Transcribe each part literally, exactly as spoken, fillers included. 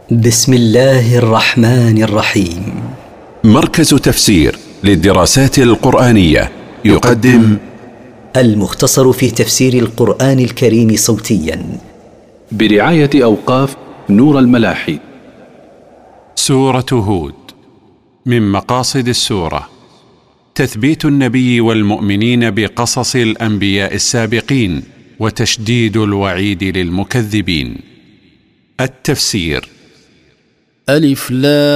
بسم الله الرحمن الرحيم. مركز تفسير للدراسات القرآنية يقدم المختصر في تفسير القرآن الكريم صوتيا برعاية أوقاف نور الملاحي. سورة هود. من مقاصد السورة تثبيت النبي والمؤمنين بقصص الأنبياء السابقين وتشديد الوعيد للمكذبين. التفسير: ألف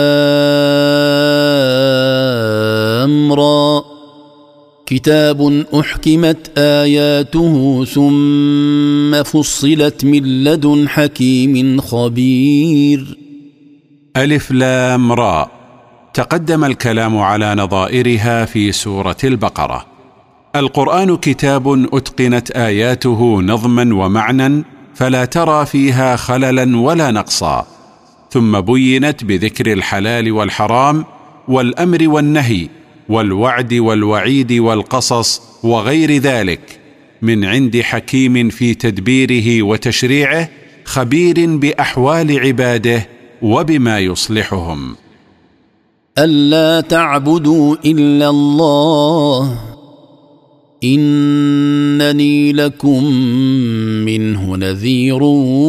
لام را، كتاب أحكمت آياته ثم فصلت من لدن حكيم خبير. ألف لام را، تقدم الكلام على نظائرها في سورة البقرة. القرآن كتاب أتقنت آياته نظما ومعنى، فلا ترى فيها خللا ولا نقصا، ثم بينت بذكر الحلال والحرام والأمر والنهي والوعد والوعيد والقصص وغير ذلك، من عند حكيم في تدبيره وتشريعه، خبير بأحوال عباده وبما يصلحهم. ألا تعبدوا إلا الله إنني لكم منه نذير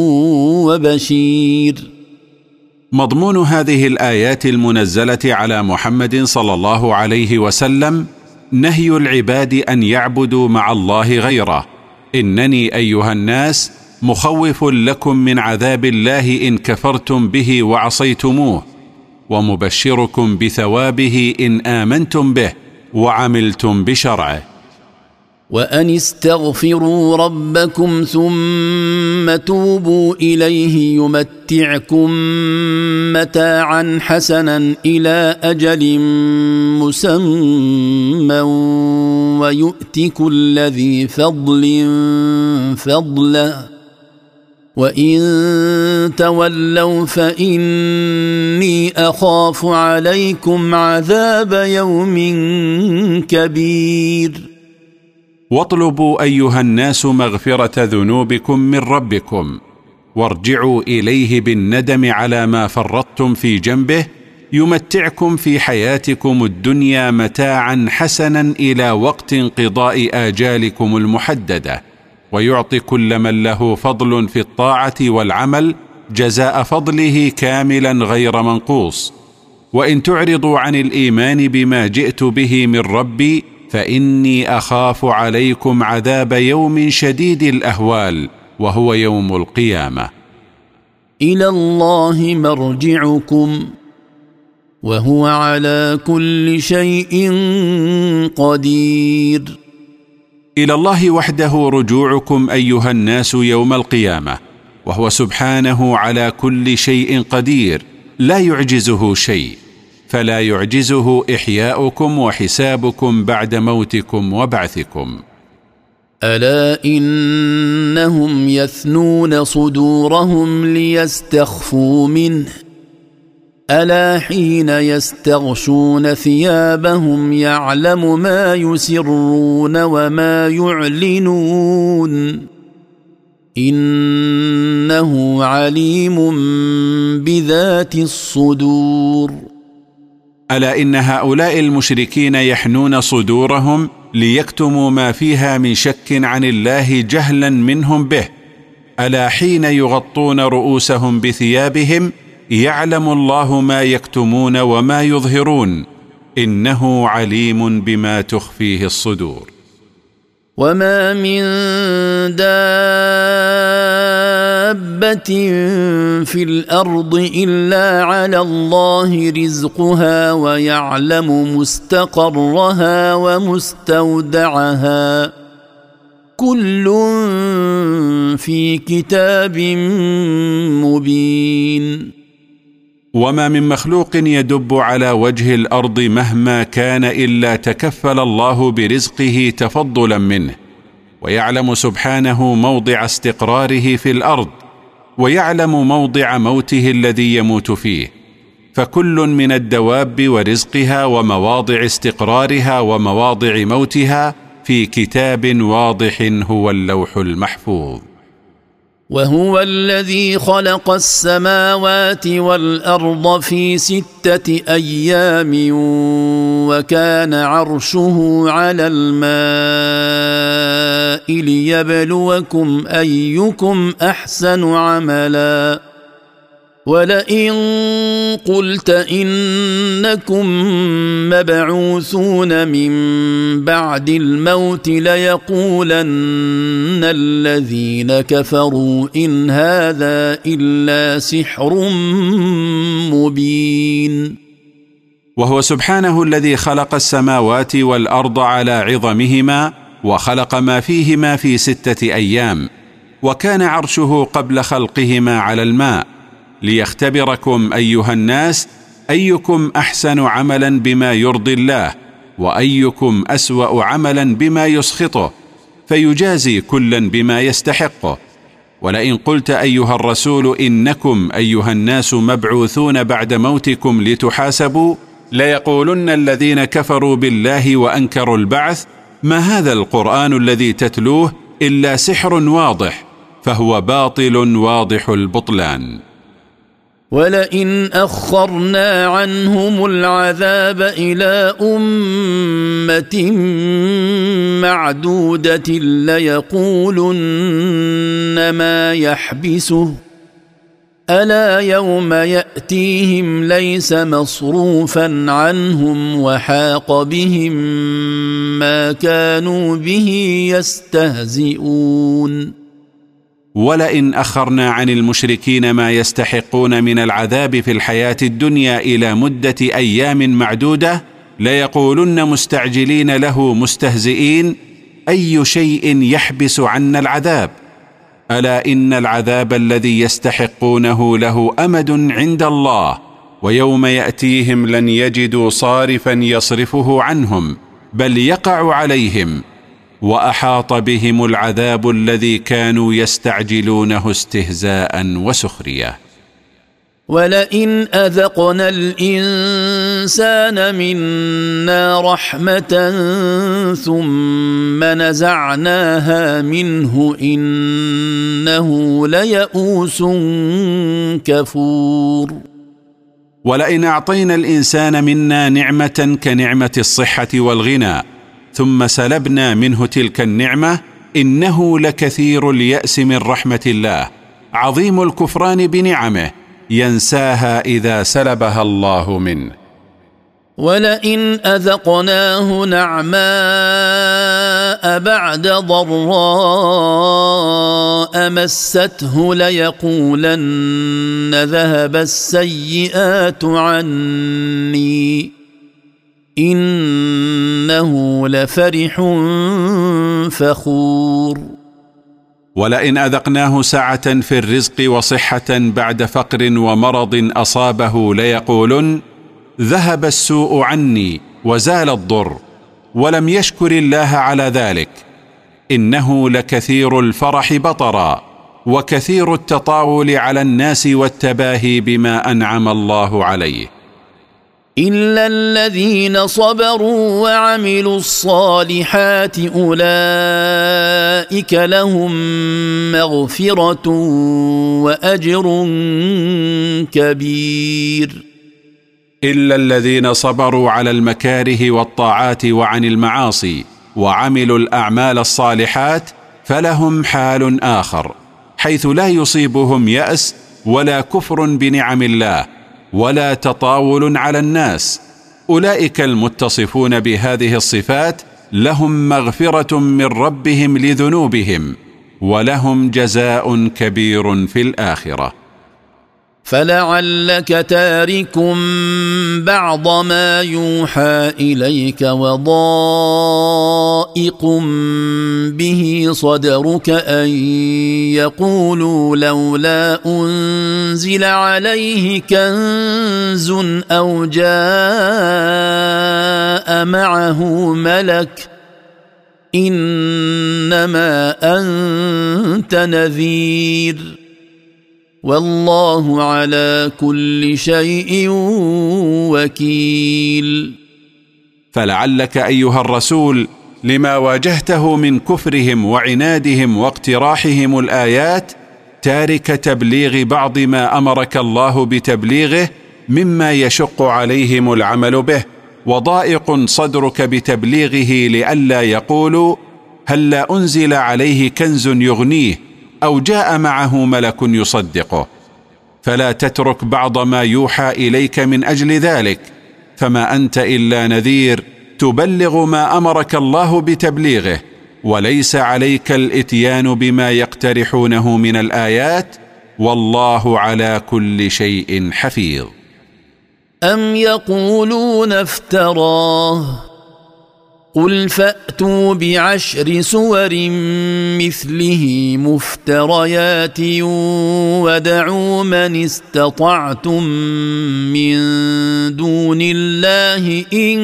وبشير. مضمون هذه الآيات المنزلة على محمد صلى الله عليه وسلم نهي العباد أن يعبدوا مع الله غيره. إنني أيها الناس مخوف لكم من عذاب الله إن كفرتم به وعصيتموه، ومبشركم بثوابه إن آمنتم به وعملتم بشرعه. وأن استغفروا ربكم ثم توبوا إليه يمتعكم متاعا حسنا إلى أجل مسمى ويؤت كل ذي فضل فضله وإن تولوا فإني أخاف عليكم عذاب يوم كبير. واطلبوا أيها الناس مغفرة ذنوبكم من ربكم، وارجعوا إليه بالندم على ما فرطتم في جنبه، يمتعكم في حياتكم الدنيا متاعا حسنا إلى وقت انقضاء آجالكم المحددة، ويعطي كل من له فضل في الطاعة والعمل جزاء فضله كاملا غير منقوص. وإن تعرضوا عن الإيمان بما جئت به من ربي فإني أخاف عليكم عذاب يوم شديد الأهوال وهو يوم القيامة. إلى الله مرجعكم وهو على كل شيء قدير. إلى الله وحده رجوعكم أيها الناس يوم القيامة، وهو سبحانه على كل شيء قدير، لا يعجزه شيء، فلا يعجزه إحياؤكم وحسابكم بعد موتكم وبعثكم. ألا إنهم يثنون صدورهم ليستخفوا منه، ألا حين يستغشون ثيابهم يعلم ما يسرون وما يعلنون إنه عليم بذات الصدور. ألا إن هؤلاء المشركين يحنون صدورهم ليكتموا ما فيها من شك عن الله جهلا منهم به. ألا حين يغطون رؤوسهم بثيابهم يعلم الله ما يكتمون وما يظهرون إنه عليم بما تخفيه الصدور. وما من دابة في الأرض إلا على الله رزقها ويعلم مستقرها ومستودعها كل في كتاب مبين. وما من مخلوق يدب على وجه الأرض مهما كان إلا تكفل الله برزقه تفضلا منه، ويعلم سبحانه موضع استقراره في الأرض، ويعلم موضع موته الذي يموت فيه، فكل من الدواب ورزقها ومواضع استقرارها ومواضع موتها في كتاب واضح هو اللوح المحفوظ. وهو الذي خلق السماوات والأرض في ستة أيام وكان عرشه على الماء ليبلوكم أيكم أحسن عملا ولئن قلت إنكم مبعوثون من بعد الموت ليقولن الذين كفروا إن هذا إلا سحر مبين. وهو سبحانه الذي خلق السماوات والأرض على عظمهما وخلق ما فيهما في ستة أيام، وكان عرشه قبل خلقهما على الماء، ليختبركم أيها الناس أيكم أحسن عملا بما يرضي الله وأيكم أسوأ عملا بما يسخطه، فيجازي كلا بما يستحقه. ولئن قلت أيها الرسول إنكم أيها الناس مبعوثون بعد موتكم لتحاسبوا ليقولن الذين كفروا بالله وأنكروا البعث ما هذا القرآن الذي تتلوه إلا سحر واضح، فهو باطل واضح البطلان. ولئن أخرنا عنهم العذاب إلى أمة معدودة ليقولن ما يحبسه ألا يوم يأتيهم ليس مصروفا عنهم وحاق بهم ما كانوا به يستهزئون. ولئن أخرنا عن المشركين ما يستحقون من العذاب في الحياة الدنيا إلى مدة أيام معدودة ليقولن مستعجلين له مستهزئين أي شيء يحبس عنا العذاب؟ ألا إن العذاب الذي يستحقونه له أمد عند الله، ويوم يأتيهم لن يجدوا صارفا يصرفه عنهم بل يقع عليهم، وأحاط بهم العذاب الذي كانوا يستعجلونه استهزاء وسخرية. ولئن أذقنا الإنسان منا رحمة ثم نزعناها منه إنه ليئوس كفور. ولئن أعطينا الإنسان منا نعمة كنعمة الصحة والغنى ثم سلبنا منه تلك النعمة إنه لكثير اليأس من رحمة الله، عظيم الكفران بنعمه، ينساها إذا سلبها الله منه. ولئن أذقناه نعماء بعد ضراء مسته ليقولن ذهب السيئات عني إنه لفرح فخور. ولئن أذقناه سعة في الرزق وصحة بعد فقر ومرض أصابه ليقولن ذهب السوء عني وزال الضر، ولم يشكر الله على ذلك، إنه لكثير الفرح بطرا وكثير التطاول على الناس والتباهي بما أنعم الله عليه. إلا الذين صبروا وعملوا الصالحات أولئك لهم مغفرة وأجر كبير. إلا الذين صبروا على المكاره والطاعات وعن المعاصي وعملوا الأعمال الصالحات فلهم حال آخر، حيث لا يصيبهم يأس ولا كفر بنعم الله ولا تطاول على الناس. أولئك المتصفون بهذه الصفات لهم مغفرة من ربهم لذنوبهم ولهم جزاء كبير في الآخرة. فلعلك تارك بعض ما يوحى إليك وضائق به صدرك أن يقولوا لولا أنزل عليه كنز أو جاء معه ملك إنما أنت نذير والله على كل شيء وكيل. فلعلك أيها الرسول لما واجهته من كفرهم وعنادهم واقتراحهم الآيات تارك تبليغ بعض ما أمرك الله بتبليغه مما يشق عليهم العمل به، وضائق صدرك بتبليغه لئلا يقولوا هلا أنزل عليه كنز يغنيه أو جاء معه ملك يصدقه، فلا تترك بعض ما يوحى إليك من أجل ذلك، فما أنت إلا نذير تبلغ ما أمرك الله بتبليغه، وليس عليك الإتيان بما يقترحونه من الآيات، والله على كل شيء حفيظ. أم يقولون افتراه قل فأتوا بعشر سور مثله مفتريات ودعوا من استطعتم من دون الله إن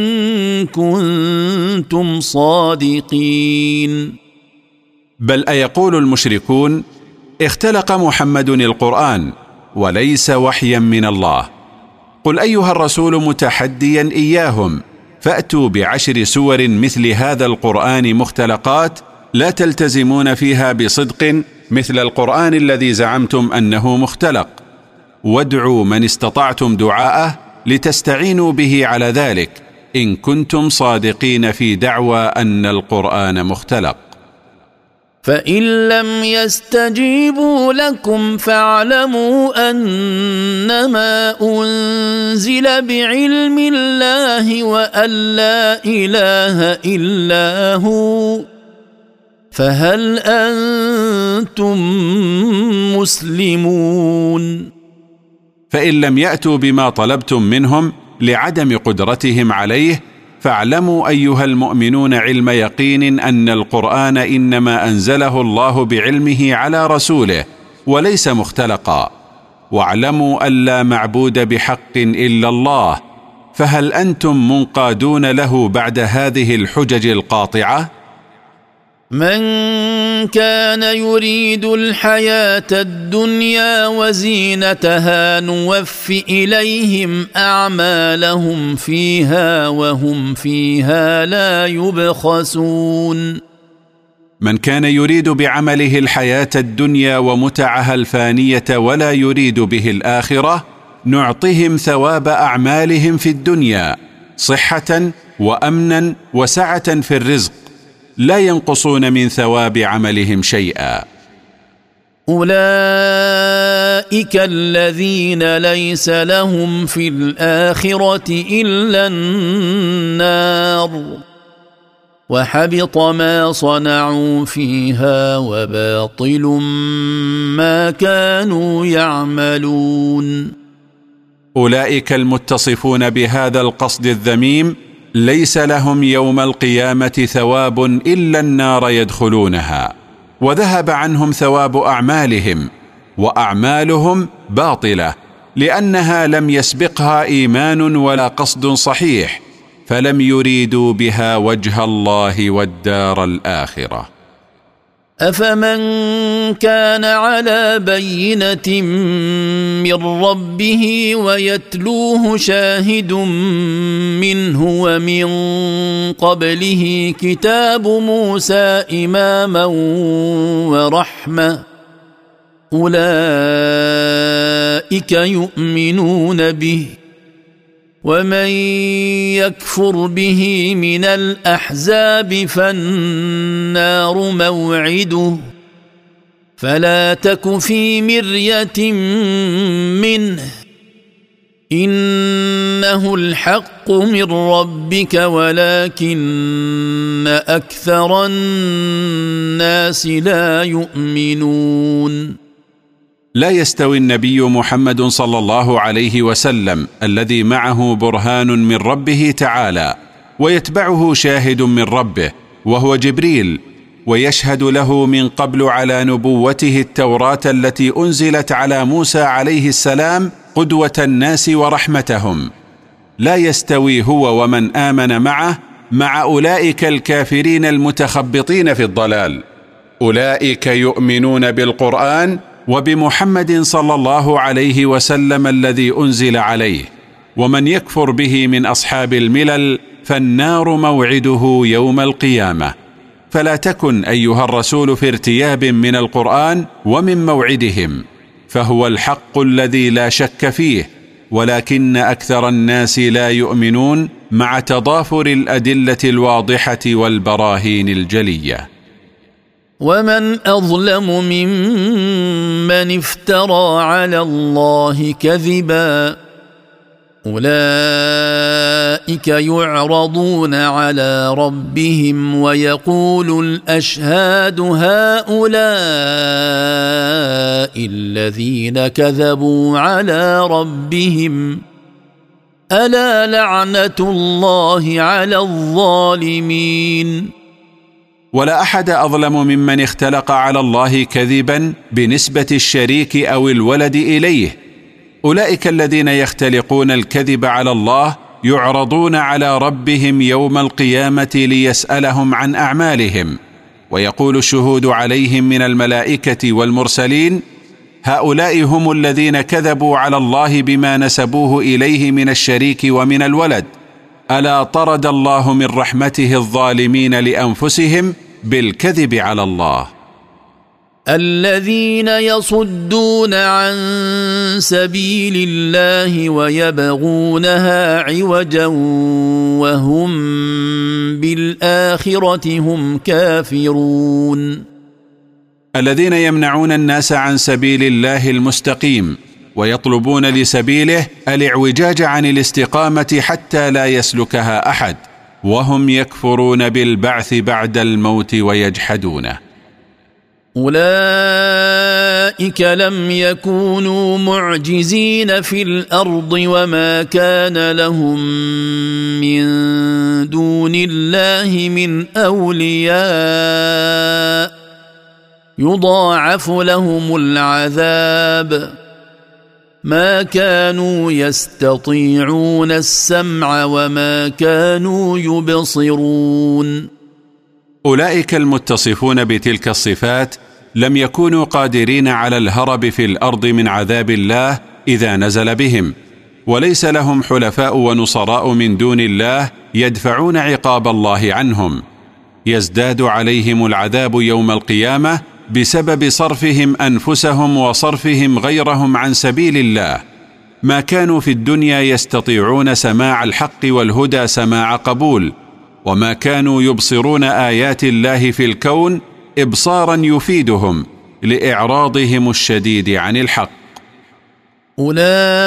كنتم صادقين. بل أيقول المشركون اختلق محمد القرآن وليس وحيا من الله. قل أيها الرسول متحديا إياهم فأتوا بعشر سور مثل هذا القرآن مختلقات لا تلتزمون فيها بصدق مثل القرآن الذي زعمتم أنه مختلق، وادعوا من استطعتم دعاءه لتستعينوا به على ذلك إن كنتم صادقين في دعوى أن القرآن مختلق. فإن لم يستجيبوا لكم فاعلموا أنما أنزل بعلم الله وأن لا إله إلا هو، فهل أنتم مسلمون؟ فإن لم يأتوا بما طلبتم منهم لعدم قدرتهم عليه، فاعلموا أيها المؤمنون علم يقين أن القرآن إنما أنزله الله بعلمه على رسوله وليس مختلقا، واعلموا أن لا معبود بحق إلا الله، فهل أنتم منقادون له بعد هذه الحجج القاطعة؟ من كان يريد الحياة الدنيا وزينتها نوف إليهم أعمالهم فيها وهم فيها لا يبخسون. من كان يريد بعمله الحياة الدنيا ومتعها الفانية ولا يريد به الآخرة، نعطهم ثواب أعمالهم في الدنيا صحة وأمنا وسعة في الرزق، لا ينقصون من ثواب عملهم شيئا. أولئك الذين ليس لهم في الآخرة إلا النار وحبط ما صنعوا فيها وباطل ما كانوا يعملون. أولئك المتصفون بهذا القصد الذميم ليس لهم يوم القيامة ثواب إلا النار يدخلونها، وذهب عنهم ثواب أعمالهم، وأعمالهم باطلة لأنها لم يسبقها إيمان ولا قصد صحيح، فلم يريدوا بها وجه الله والدار الآخرة. أفمن كان على بينة من ربه ويتلوه شاهد منه ومن قبله كتاب موسى إماما ورحمة أولئك يؤمنون به، ومن يكفر به من الأحزاب فالنار موعده، فلا تك في مرية منه إنه الحق من ربك ولكن أكثر الناس لا يؤمنون. لا يستوي النبي محمد صلى الله عليه وسلم الذي معه برهان من ربه تعالى ويتبعه شاهد من ربه وهو جبريل، ويشهد له من قبل على نبوته التوراة التي أنزلت على موسى عليه السلام قدوة الناس ورحمتهم. لا يستوي هو ومن آمن معه مع أولئك الكافرين المتخبطين في الضلال. أولئك يؤمنون بالقرآن وبمحمد صلى الله عليه وسلم الذي أنزل عليه، ومن يكفر به من أصحاب الملل فالنار موعده يوم القيامة. فلا تكن أيها الرسول في ارتياب من القرآن ومن موعدهم، فهو الحق الذي لا شك فيه، ولكن أكثر الناس لا يؤمنون مع تضافر الأدلة الواضحة والبراهين الجلية. ومن أظلم ممن افترى على الله كذبا أولئك يعرضون على ربهم ويقول الأشهاد هؤلاء الذين كذبوا على ربهم ألا لعنة الله على الظالمين. ولا أحد أظلم ممن اختلق على الله كذبا بنسبة الشريك أو الولد إليه. أولئك الذين يختلقون الكذب على الله يعرضون على ربهم يوم القيامة ليسألهم عن أعمالهم، ويقول الشهود عليهم من الملائكة والمرسلين هؤلاء هم الذين كذبوا على الله بما نسبوه إليه من الشريك ومن الولد، ألا طرد الله من رحمته الظالمين لأنفسهم بالكذب على الله. الذين يصدون عن سبيل الله ويبغونها عوجا وهم بالآخرة هم كافرون. الذين يمنعون الناس عن سبيل الله المستقيم ويطلبون لسبيله الاعوجاج عن الاستقامة حتى لا يسلكها أحد، وهم يكفرون بالبعث بعد الموت ويجحدونه. أولئك لم يكونوا معجزين في الأرض وما كان لهم من دون الله من أولياء يضاعف لهم العذاب ما كانوا يستطيعون السمع وما كانوا يبصرون. أولئك المتصفون بتلك الصفات لم يكونوا قادرين على الهرب في الأرض من عذاب الله إذا نزل بهم، وليس لهم حلفاء ونصراء من دون الله يدفعون عقاب الله عنهم. يزداد عليهم العذاب يوم القيامة بسبب صرفهم أنفسهم وصرفهم غيرهم عن سبيل الله. ما كانوا في الدنيا يستطيعون سماع الحق والهدى سماع قبول، وما كانوا يبصرون آيات الله في الكون إبصارا يفيدهم لإعراضهم الشديد عن الحق. أولئك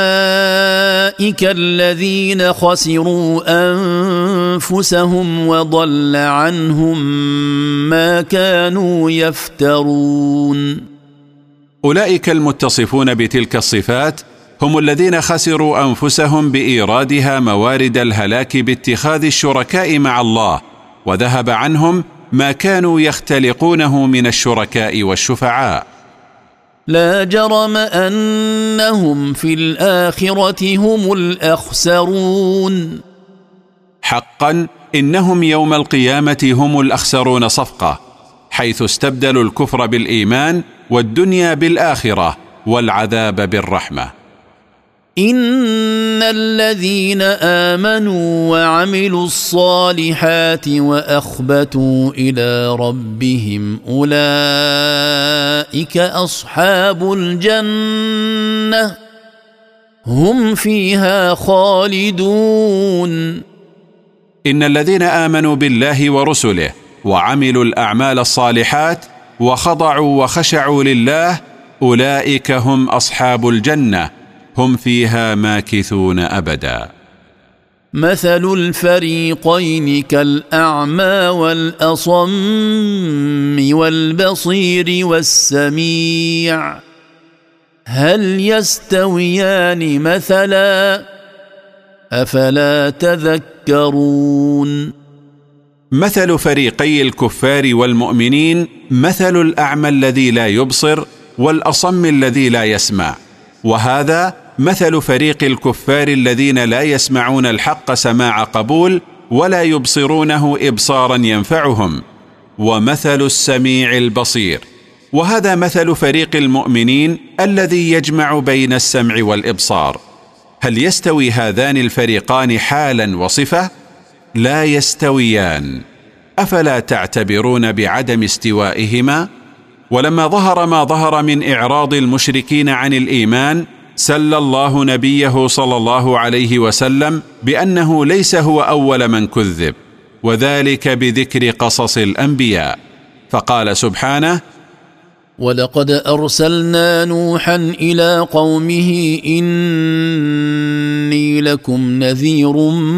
الذين خسروا أنفسهم وضل عنهم ما كانوا يفترون. أولئك المتصفون بتلك الصفات هم الذين خسروا أنفسهم بإيرادها موارد الهلاك باتخاذ الشركاء مع الله، وذهب عنهم ما كانوا يختلقونه من الشركاء والشفعاء. لا جرم أنهم في الآخرة هم الأخسرون. حقا إنهم يوم القيامة هم الأخسرون صفقة، حيث استبدلوا الكفر بالإيمان والدنيا بالآخرة والعذاب بالرحمة. إن الذين آمنوا وعملوا الصالحات وأخبتوا إلى ربهم أولئك أصحاب الجنة هم فيها خالدون. إن الذين آمنوا بالله ورسله وعملوا الأعمال الصالحات وخضعوا وخشعوا لله أولئك هم أصحاب الجنة هم فيها ماكثون أبدا. مثل الفريقين كالأعمى والأصم والبصير والسميع هل يستويان مثلا أفلا تذكرون. مثل فريقي الكفار والمؤمنين مثل الأعمى الذي لا يبصر والأصم الذي لا يسمع، وهذا مثل فريق الكفار الذين لا يسمعون الحق سماع قبول ولا يبصرونه إبصارا ينفعهم، ومثل السميع البصير، وهذا مثل فريق المؤمنين الذي يجمع بين السمع والإبصار. هل يستوي هذان الفريقان حالا وصفة؟ لا يستويان. أفلا تعتبرون بعدم استوائهما؟ ولما ظهر ما ظهر من إعراض المشركين عن الإيمان سل الله نبيه صلى الله عليه وسلم بأنه ليس هو أول من كذب، وذلك بذكر قصص الأنبياء، فقال سبحانه: ولقد أرسلنا نوحا إلى قومه إني لكم نذير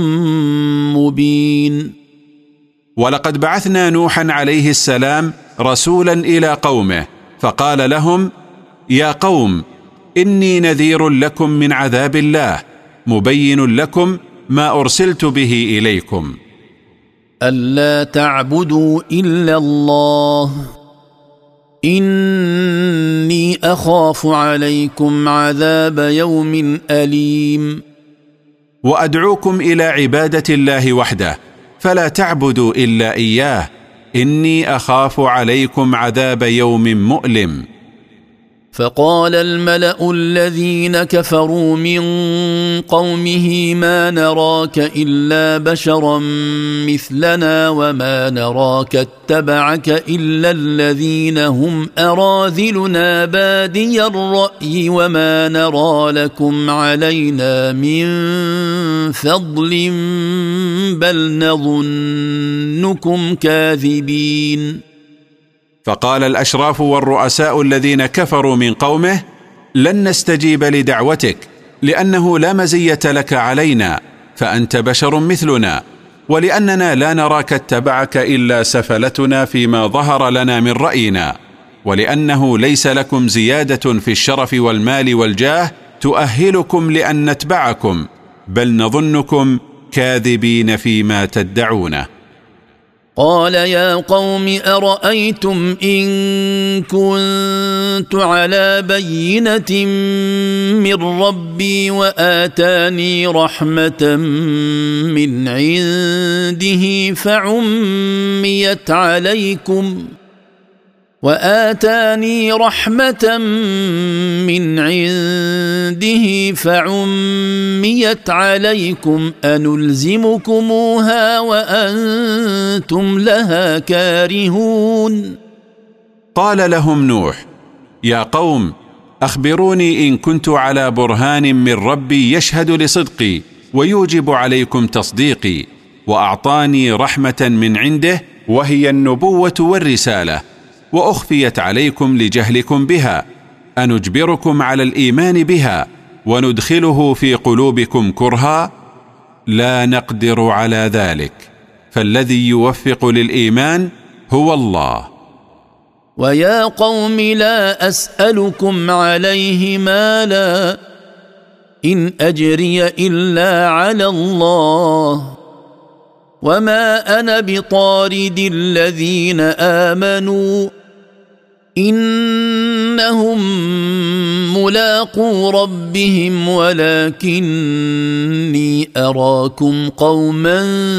مبين. ولقد بعثنا نوحا عليه السلام رسولا إلى قومه فقال لهم: يا قوم إني نذير لكم من عذاب الله مبين لكم ما أرسلت به إليكم. ألا تعبدوا إلا الله إني أخاف عليكم عذاب يوم أليم. وأدعوكم إلى عبادة الله وحده فلا تعبدوا إلا إياه إني أخاف عليكم عذاب يوم مؤلم. فقال الملأ الذين كفروا من قومه ما نراك إلا بشرا مثلنا وما نراك اتبعك إلا الذين هم أراذلنا بادي الرأي وما نرى لكم علينا من فضل بل نظنكم كاذبين. فقال الأشراف والرؤساء الذين كفروا من قومه: لن نستجيب لدعوتك لأنه لا مزية لك علينا فأنت بشر مثلنا، ولأننا لا نراك اتبعك إلا سفلتنا فيما ظهر لنا من رأينا، ولأنه ليس لكم زيادة في الشرف والمال والجاه تؤهلكم لأن نتبعكم بل نظنكم كاذبين فيما تدعونه. قال يا قوم أرأيتم إن كنت على بينة من ربي وآتاني رحمة من عنده فعميت عليكم وآتاني رحمة من عنده فعميت عليكم أنلزمكموها وأنتم لها كارهون. قال لهم نوح: يا قوم أخبروني إن كنت على برهان من ربي يشهد لصدقي ويوجب عليكم تصديقي، وأعطاني رحمة من عنده وهي النبوة والرسالة، وأخفيت عليكم لجهلكم بها، أنجبركم على الإيمان بها وندخله في قلوبكم كرها؟ لا نقدر على ذلك، فالذي يوفق للإيمان هو الله. ويا قوم لا أسألكم عليه مالا إن أجري إلا على الله وما أنا بطارد الذين آمنوا إنهم ملاقو ربهم ولكني أراكم قوما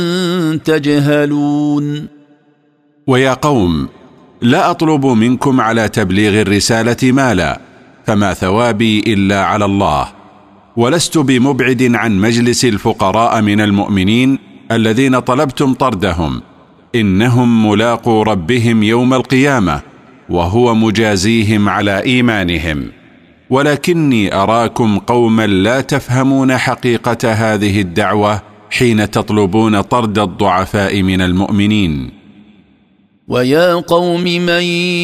تجهلون. ويا قوم لا أطلب منكم على تبليغ الرسالة مالا، فما ثوابي إلا على الله، ولست بمبعد عن مجلس الفقراء من المؤمنين الذين طلبتم طردهم، إنهم ملاقو ربهم يوم القيامة وهو مجازيهم على إيمانهم، ولكني أراكم قوما لا تفهمون حقيقة هذه الدعوة حين تطلبون طرد الضعفاء من المؤمنين. ويا قوم من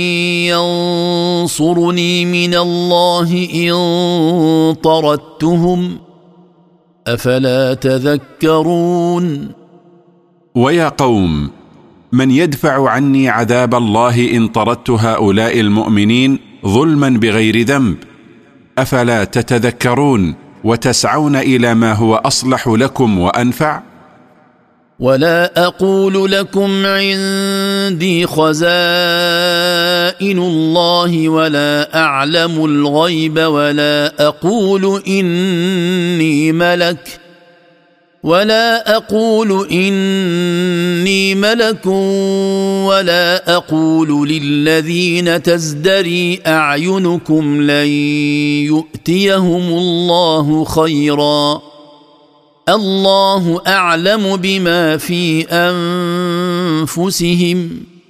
ينصرني من الله إن طردتهم أفلا تذكرون. ويا قوم من يدفع عني عذاب الله إن طردت هؤلاء المؤمنين ظلما بغير ذنب، أفلا تتذكرون وتسعون إلى ما هو أصلح لكم وأنفع؟ ولا أقول لكم عندي خزائن الله ولا أعلم الغيب ولا أقول إني ملك ولا أقول إني ملك ولا أقول للذين تزدري أعينكم لن يؤتيهم الله خيرا الله أعلم بما في أنفسهم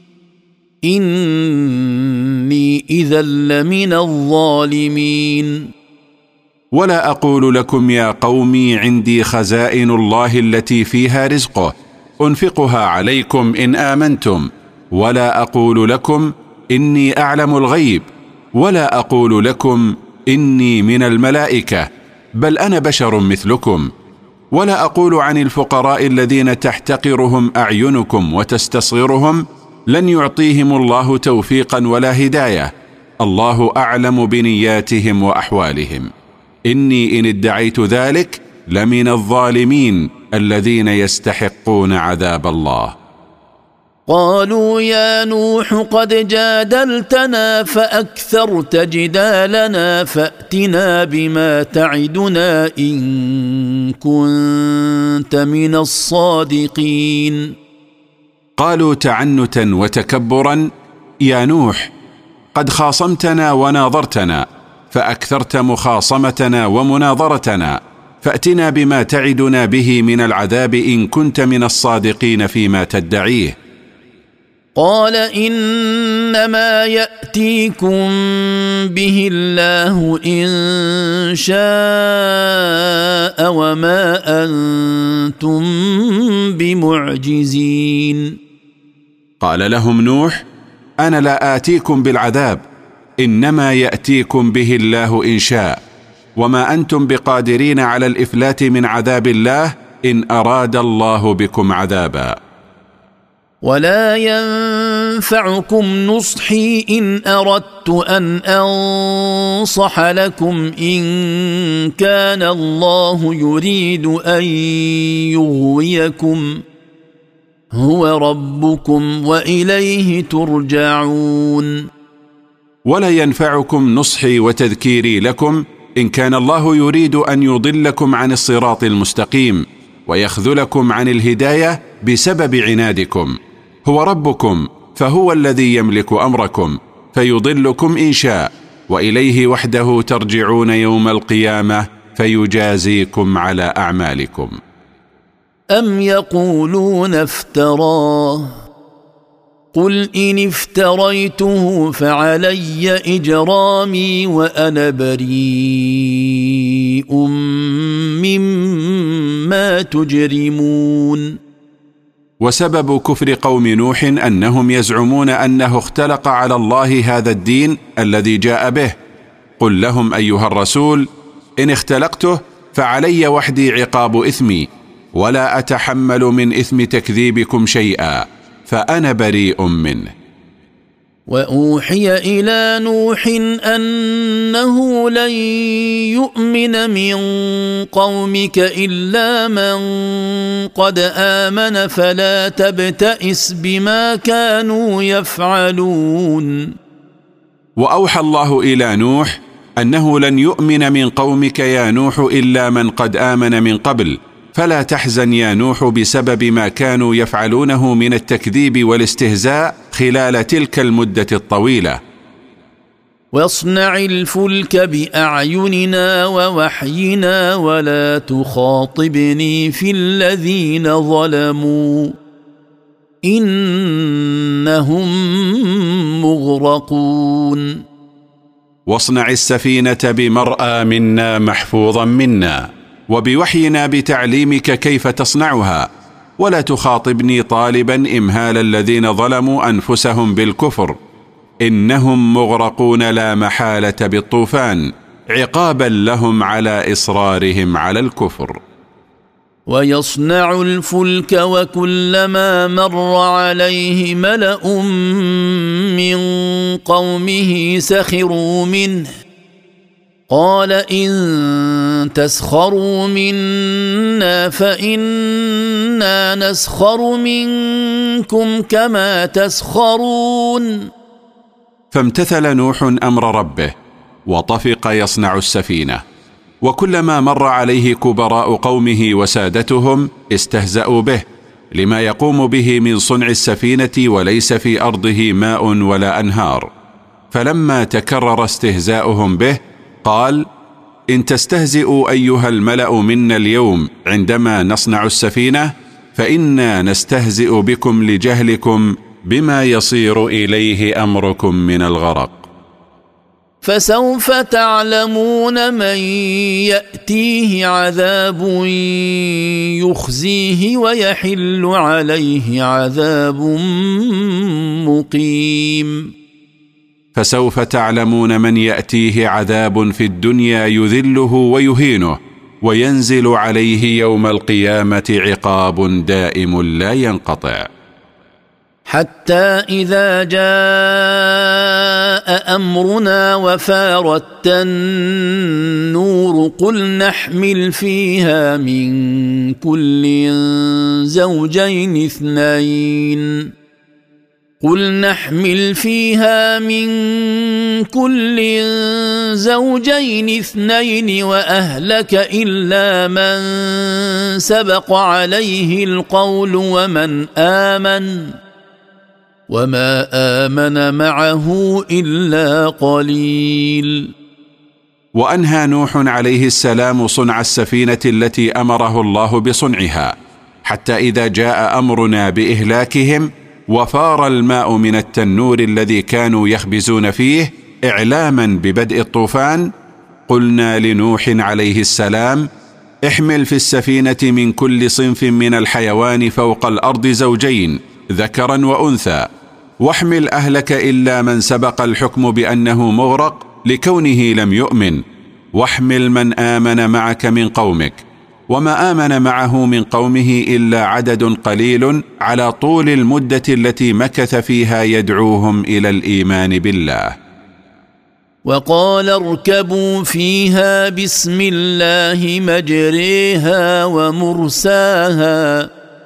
إني إذا لمن الظالمين. ولا أقول لكم يا قومي عندي خزائن الله التي فيها رزقه أنفقها عليكم إن آمنتم، ولا أقول لكم إني أعلم الغيب، ولا أقول لكم إني من الملائكة، بل أنا بشر مثلكم. ولا أقول عن الفقراء الذين تحتقرهم أعينكم وتستصغرهم لن يعطيهم الله توفيقا ولا هداية، الله أعلم بنياتهم وأحوالهم، إني إن ادعيت ذلك لمن الظالمين الذين يستحقون عذاب الله. قالوا يا نوح قد جادلتنا فأكثرت جدالنا فأتنا بما تعدنا إن كنت من الصادقين. قالوا تعنتا وتكبرا يا نوح قد خاصمتنا وناظرتنا فأكثرت مخاصمتنا ومناظرتنا، فأتنا بما تعدنا به من العذاب إن كنت من الصادقين فيما تدعيه. قال إنما يأتيكم به الله إن شاء وما أنتم بمعجزين. قال لهم نوح أنا لا آتيكم بالعذاب، إنما يأتيكم به الله إن شاء، وما أنتم بقادرين على الإفلات من عذاب الله إن أراد الله بكم عذابا. ولا ينفعكم نصحي إن أردت أن أنصح لكم إن كان الله يريد أن يغويكم هو ربكم وإليه ترجعون. ولا ينفعكم نصحي وتذكيري لكم إن كان الله يريد أن يضلكم عن الصراط المستقيم ويخذلكم عن الهداية بسبب عنادكم، هو ربكم فهو الذي يملك أمركم فيضلكم إن شاء، وإليه وحده ترجعون يوم القيامة فيجازيكم على أعمالكم. أم يقولون افتراه قل إن افتريته فعلي إجرامي وأنا بريء مما تجرمون. وسبب كفر قوم نوح أنهم يزعمون أنه اختلق على الله هذا الدين الذي جاء به. قل لهم أيها الرسول إن اختلقته فعلي وحدي عقاب إثمي، ولا أتحمل من إثم تكذيبكم شيئا، فأنا بريء منه. وأوحي إلى نوح أنه لن يؤمن من قومك إلا من قد آمن فلا تبتئس بما كانوا يفعلون. وأوحى الله إلى نوح أنه لن يؤمن من قومك يا نوح إلا من قد آمن من قبل، فلا تحزن يا نوح بسبب ما كانوا يفعلونه من التكذيب والاستهزاء خلال تلك المدة الطويلة. واصنع الفلك بأعيننا ووحينا ولا تخاطبني في الذين ظلموا إنهم مغرقون. واصنع السفينة بمرأى منا محفوظا منا، وبوحينا بتعليمك كيف تصنعها، ولا تخاطبني طالبا إمهال الذين ظلموا أنفسهم بالكفر، إنهم مغرقون لا محالة بالطوفان عقابا لهم على إصرارهم على الكفر. ويصنع الفلك وكلما مر عليه ملأ من قومه سخروا منه قال إن تسخروا منا فإنا نسخر منكم كما تسخرون. فامتثل نوح أمر ربه وطفق يصنع السفينة، وكلما مر عليه كبراء قومه وسادتهم استهزأوا به لما يقوم به من صنع السفينة وليس في أرضه ماء ولا أنهار. فلما تكرر استهزاؤهم به قال إن تستهزئوا أيها الملأ منا اليوم عندما نصنع السفينة فإنا نستهزئ بكم لجهلكم بما يصير إليه أمركم من الغرق. فسوف تعلمون من يأتيه عذاب يخزيه ويحل عليه عذاب مقيم. فسوف تعلمون من يأتيه عذاب في الدنيا يذله ويهينه وينزل عليه يوم القيامة عقاب دائم لا ينقطع. حتى إذا جاء أمرنا وفارت النور قل نحمل فيها من كل زوجين اثنين قل نحمل فيها من كل زوجين اثنين وأهلك إلا من سبق عليه القول ومن آمن وما آمن معه إلا قليل. وأنهى نوح عليه السلام صنع السفينة التي أمره الله بصنعها حتى إذا جاء أمرنا بإهلاكهم وفار الماء من التنور الذي كانوا يخبزون فيه إعلاما ببدء الطوفان قلنا لنوح عليه السلام احمل في السفينة من كل صنف من الحيوان فوق الأرض زوجين ذكرا وأنثى واحمل أهلك إلا من سبق الحكم بأنه مغرق لكونه لم يؤمن واحمل من آمن معك من قومك وما آمن معه من قومه إلا عدد قليل على طول المدة التي مكث فيها يدعوهم إلى الإيمان بالله. وقال اركبوا فيها بسم الله مجريها ومرساها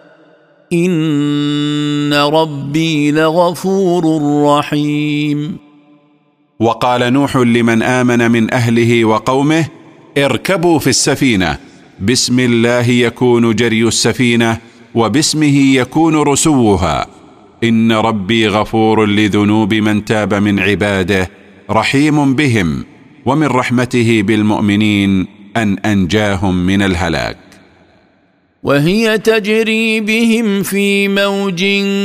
إن ربي لغفور رحيم. وقال نوح لمن آمن من أهله وقومه اركبوا في السفينة بسم الله يكون جري السفينة وباسمه يكون رسوها إن ربي غفور لذنوب من تاب من عباده رحيم بهم ومن رحمته بالمؤمنين أن أنجاهم من الهلاك. وهي تجري بهم في موج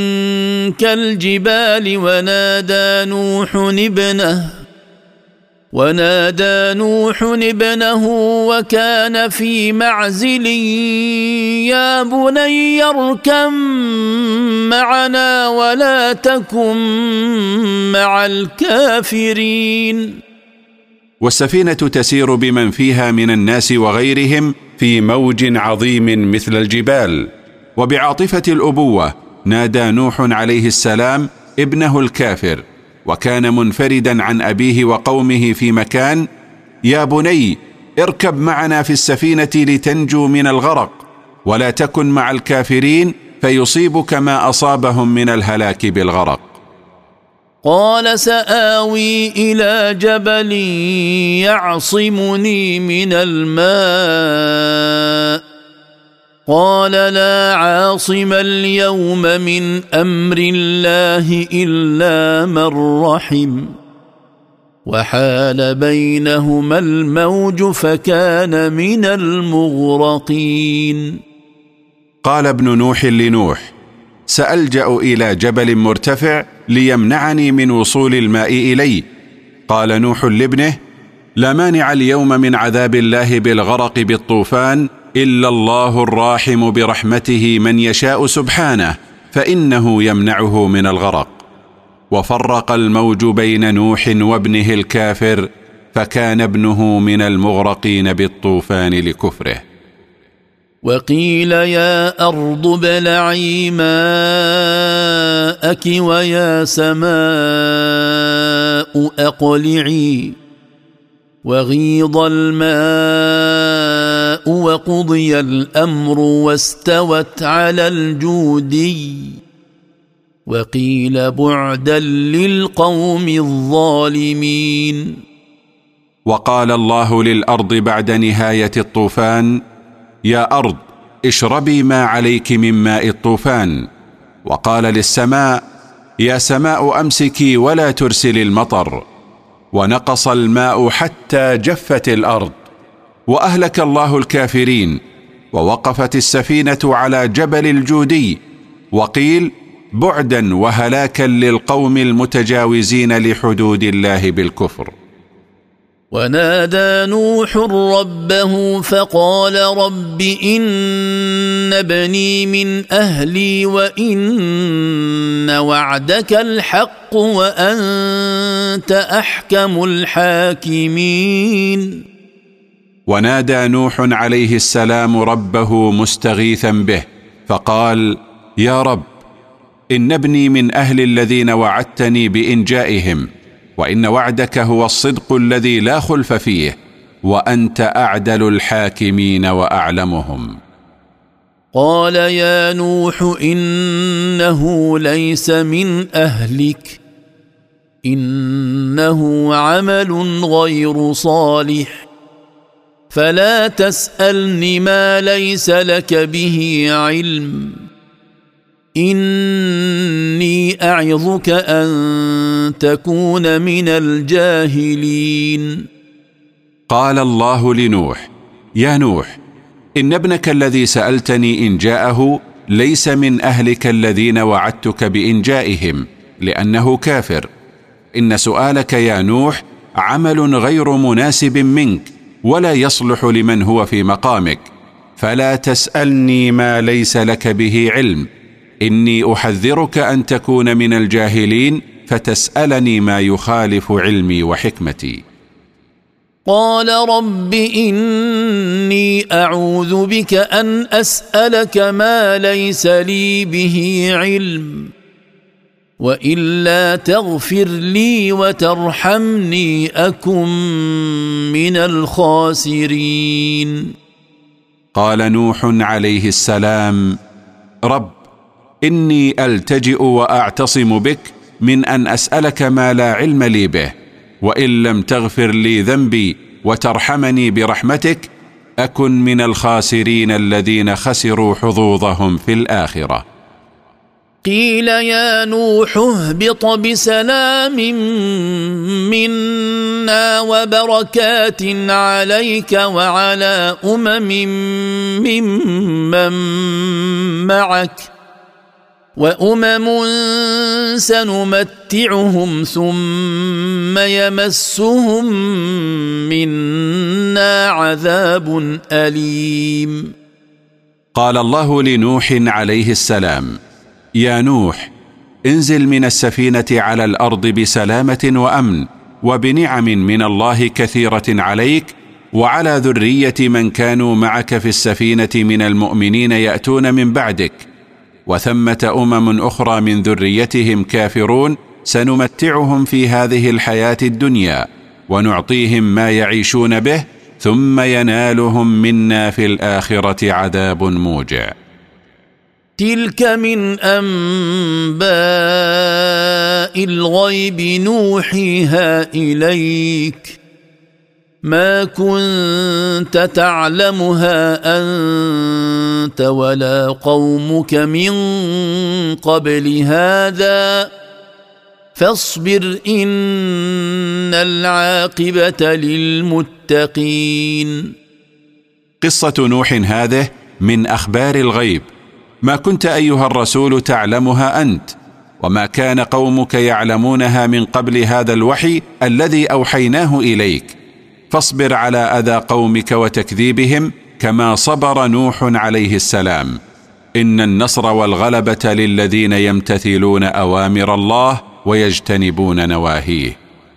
كالجبال ونادى نوح ابنه ونادى نوح ابنه وكان في معزل يا بني اركب معنا ولا تكن مع الكافرين. والسفينة تسير بمن فيها من الناس وغيرهم في موج عظيم مثل الجبال. وبعاطفة الأبوة نادى نوح عليه السلام ابنه الكافر وكان منفردا عن أبيه وقومه في مكان يا بني اركب معنا في السفينة لتنجو من الغرق ولا تكن مع الكافرين فيصيبك ما أصابهم من الهلاك بالغرق. قال سآوي إلى جبل يعصمني من الماء قال لا عاصم اليوم من أمر الله إلا من رحم وحال بينهما الموج فكان من المغرقين. قال ابن نوح لنوح سألجأ إلى جبل مرتفع ليمنعني من وصول الماء إليه. قال نوح لابنه لا مانع اليوم من عذاب الله بالغرق بالطوفان إلا الله الراحم برحمته من يشاء سبحانه فإنه يمنعه من الغرق. وفرق الموج بين نوح وابنه الكافر فكان ابنه من المغرقين بالطوفان لكفره. وقيل يا أرض ابلعي ماءك ويا سماء أقلعي وغيض الماء وقضي الأمر واستوت على الجودي وقيل بعدا للقوم الظالمين. وقال الله للأرض بعد نهاية الطوفان يا أرض اشربي ما عليك من ماء الطوفان. وقال للسماء يا سماء أمسكي ولا ترسل المطر. ونقص الماء حتى جفت الأرض وأهلك الله الكافرين، ووقفت السفينة على جبل الجودي، وقيل بعدا وهلاكا للقوم المتجاوزين لحدود الله بالكفر. ونادى نوح ربه فقال رب إن ابني من أهلي وإن وعدك الحق وأنت أحكم الحاكمين. ونادى نوح عليه السلام ربه مستغيثا به فقال يا رب إن ابني من أهل الذين وعدتني بإنجائهم، وإن وعدك هو الصدق الذي لا خلف فيه، وأنت أعدل الحاكمين وأعلمهم. قال يا نوح إنه ليس من أهلك، إنه عمل غير صالح، فلا تسألني ما ليس لك به علم، إني أعظك أن تكون من الجاهلين. قال الله لنوح يا نوح إن ابنك الذي سألتني إنجاءه ليس من أهلك الذين وعدتك بإنجائهم، لأنه كافر. إن سؤالك يا نوح عمل غير مناسب منك، ولا يصلح لمن هو في مقامك، فلا تسألني ما ليس لك به علم، إني أحذرك أن تكون من الجاهلين فتسألني ما يخالف علمي وحكمتي. قال رب إني أعوذ بك أن أسألك ما ليس لي به علم، وإلا تغفر لي وترحمني أكن من الخاسرين. قال نوح عليه السلام رب إني ألتجئ وأعتصم بك من أن أسألك ما لا علم لي به، وإن لم تغفر لي ذنبي وترحمني برحمتك أكن من الخاسرين الذين خسروا حظوظهم في الآخرة. قيل يا نوح اهبط بسلام منا وبركات عليك وعلى أمم ممن معك، وأمم سنمتعهم ثم يمسهم منا عذاب أليم. قال الله لنوح عليه السلام يا نوح انزل من السفينة على الأرض بسلامة وأمن وبنعم من الله كثيرة عليك وعلى ذرية من كانوا معك في السفينة من المؤمنين يأتون من بعدك، وثمة أمم أخرى من ذريتهم كافرون سنمتعهم في هذه الحياة الدنيا ونعطيهم ما يعيشون به، ثم ينالهم منا في الآخرة عذاب موجع. تلك من أنباء الغيب نوحيها إليك، ما كنت تعلمها أنت ولا قومك من قبل هذا، فاصبر إن العاقبة للمتقين. قصة نوح هذه من أخبار الغيب، ما كنت أيها الرسول تعلمها أنت، وما كان قومك يعلمونها من قبل هذا الوحي الذي أوحيناه إليك، فاصبر على أذى قومك وتكذيبهم كما صبر نوح عليه السلام. إن النصر والغلبة للذين يمتثلون أوامر الله ويجتنبون نواهيه.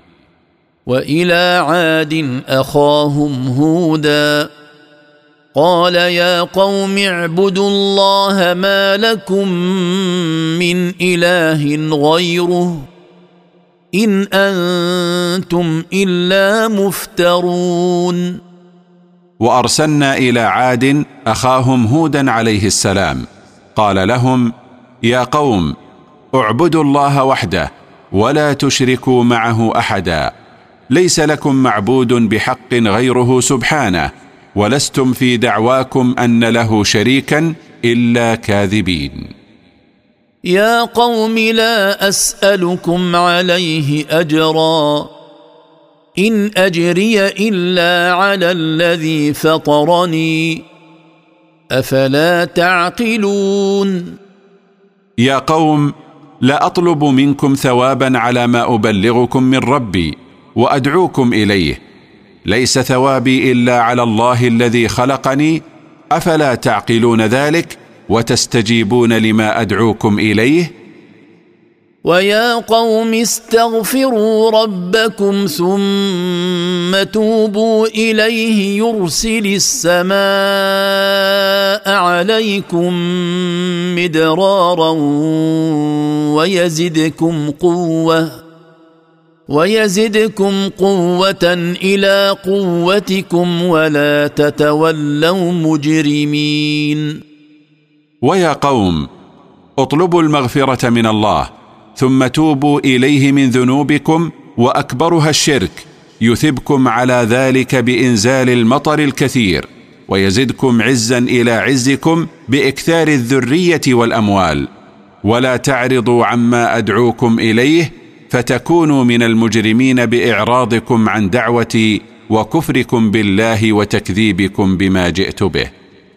وإلى عاد أخاهم هودا قال يا قوم اعبدوا الله ما لكم من إله غيره إن أنتم إلا مفترون. وأرسلنا إلى عاد أخاهم هودا عليه السلام قال لهم يا قوم اعبدوا الله وحده ولا تشركوا معه أحدا، ليس لكم معبود بحق غيره سبحانه، ولستم في دعواكم أن له شريكا إلا كاذبين. يا قوم لا أسألكم عليه أجرا إن أجري إلا على الذي فطرني أفلا تعقلون. يا قوم لا أطلب منكم ثوابا على ما أبلغكم من ربي وأدعوكم إليه، ليس ثوابي إلا على الله الذي خلقني، أفلا تعقلون ذلك وتستجيبون لما أدعوكم إليه؟ ويا قوم استغفروا ربكم ثم توبوا إليه يرسل السماء عليكم مدرارا ويزدكم قوة ويزدكم قوة إلى قوتكم ولا تتولوا مجرمين. ويا قوم اطلبوا المغفرة من الله ثم توبوا إليه من ذنوبكم وأكبرها الشرك، يثبكم على ذلك بإنزال المطر الكثير ويزدكم عزا إلى عزكم بإكثار الذرية والأموال، ولا تعرضوا عما أدعوكم إليه فتكونوا من المجرمين بإعراضكم عن دعوتي وكفركم بالله وتكذيبكم بما جئت به.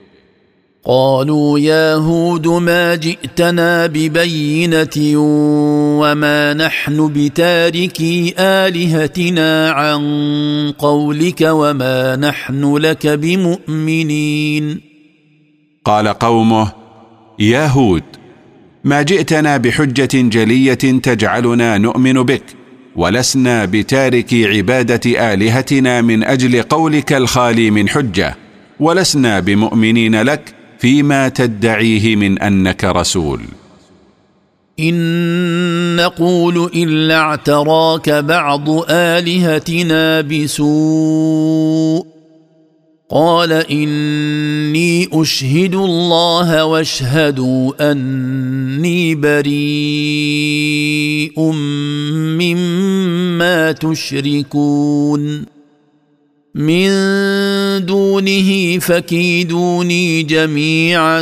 قالوا يا هود ما جئتنا ببينة وما نحن بتاركي آلهتنا عن قولك وما نحن لك بمؤمنين. قال قومه يا هود ما جئتنا بحجة جلية تجعلنا نؤمن بك، ولسنا بتاركي عبادة آلهتنا من أجل قولك الخالي من حجة، ولسنا بمؤمنين لك فيما تدعيه من أنك رسول. إن نقول إلا اعتراك بعض آلهتنا بسوء قال إني أشهد الله واشهدوا أني بريء مما تشركون من دونه فكيدوني جميعا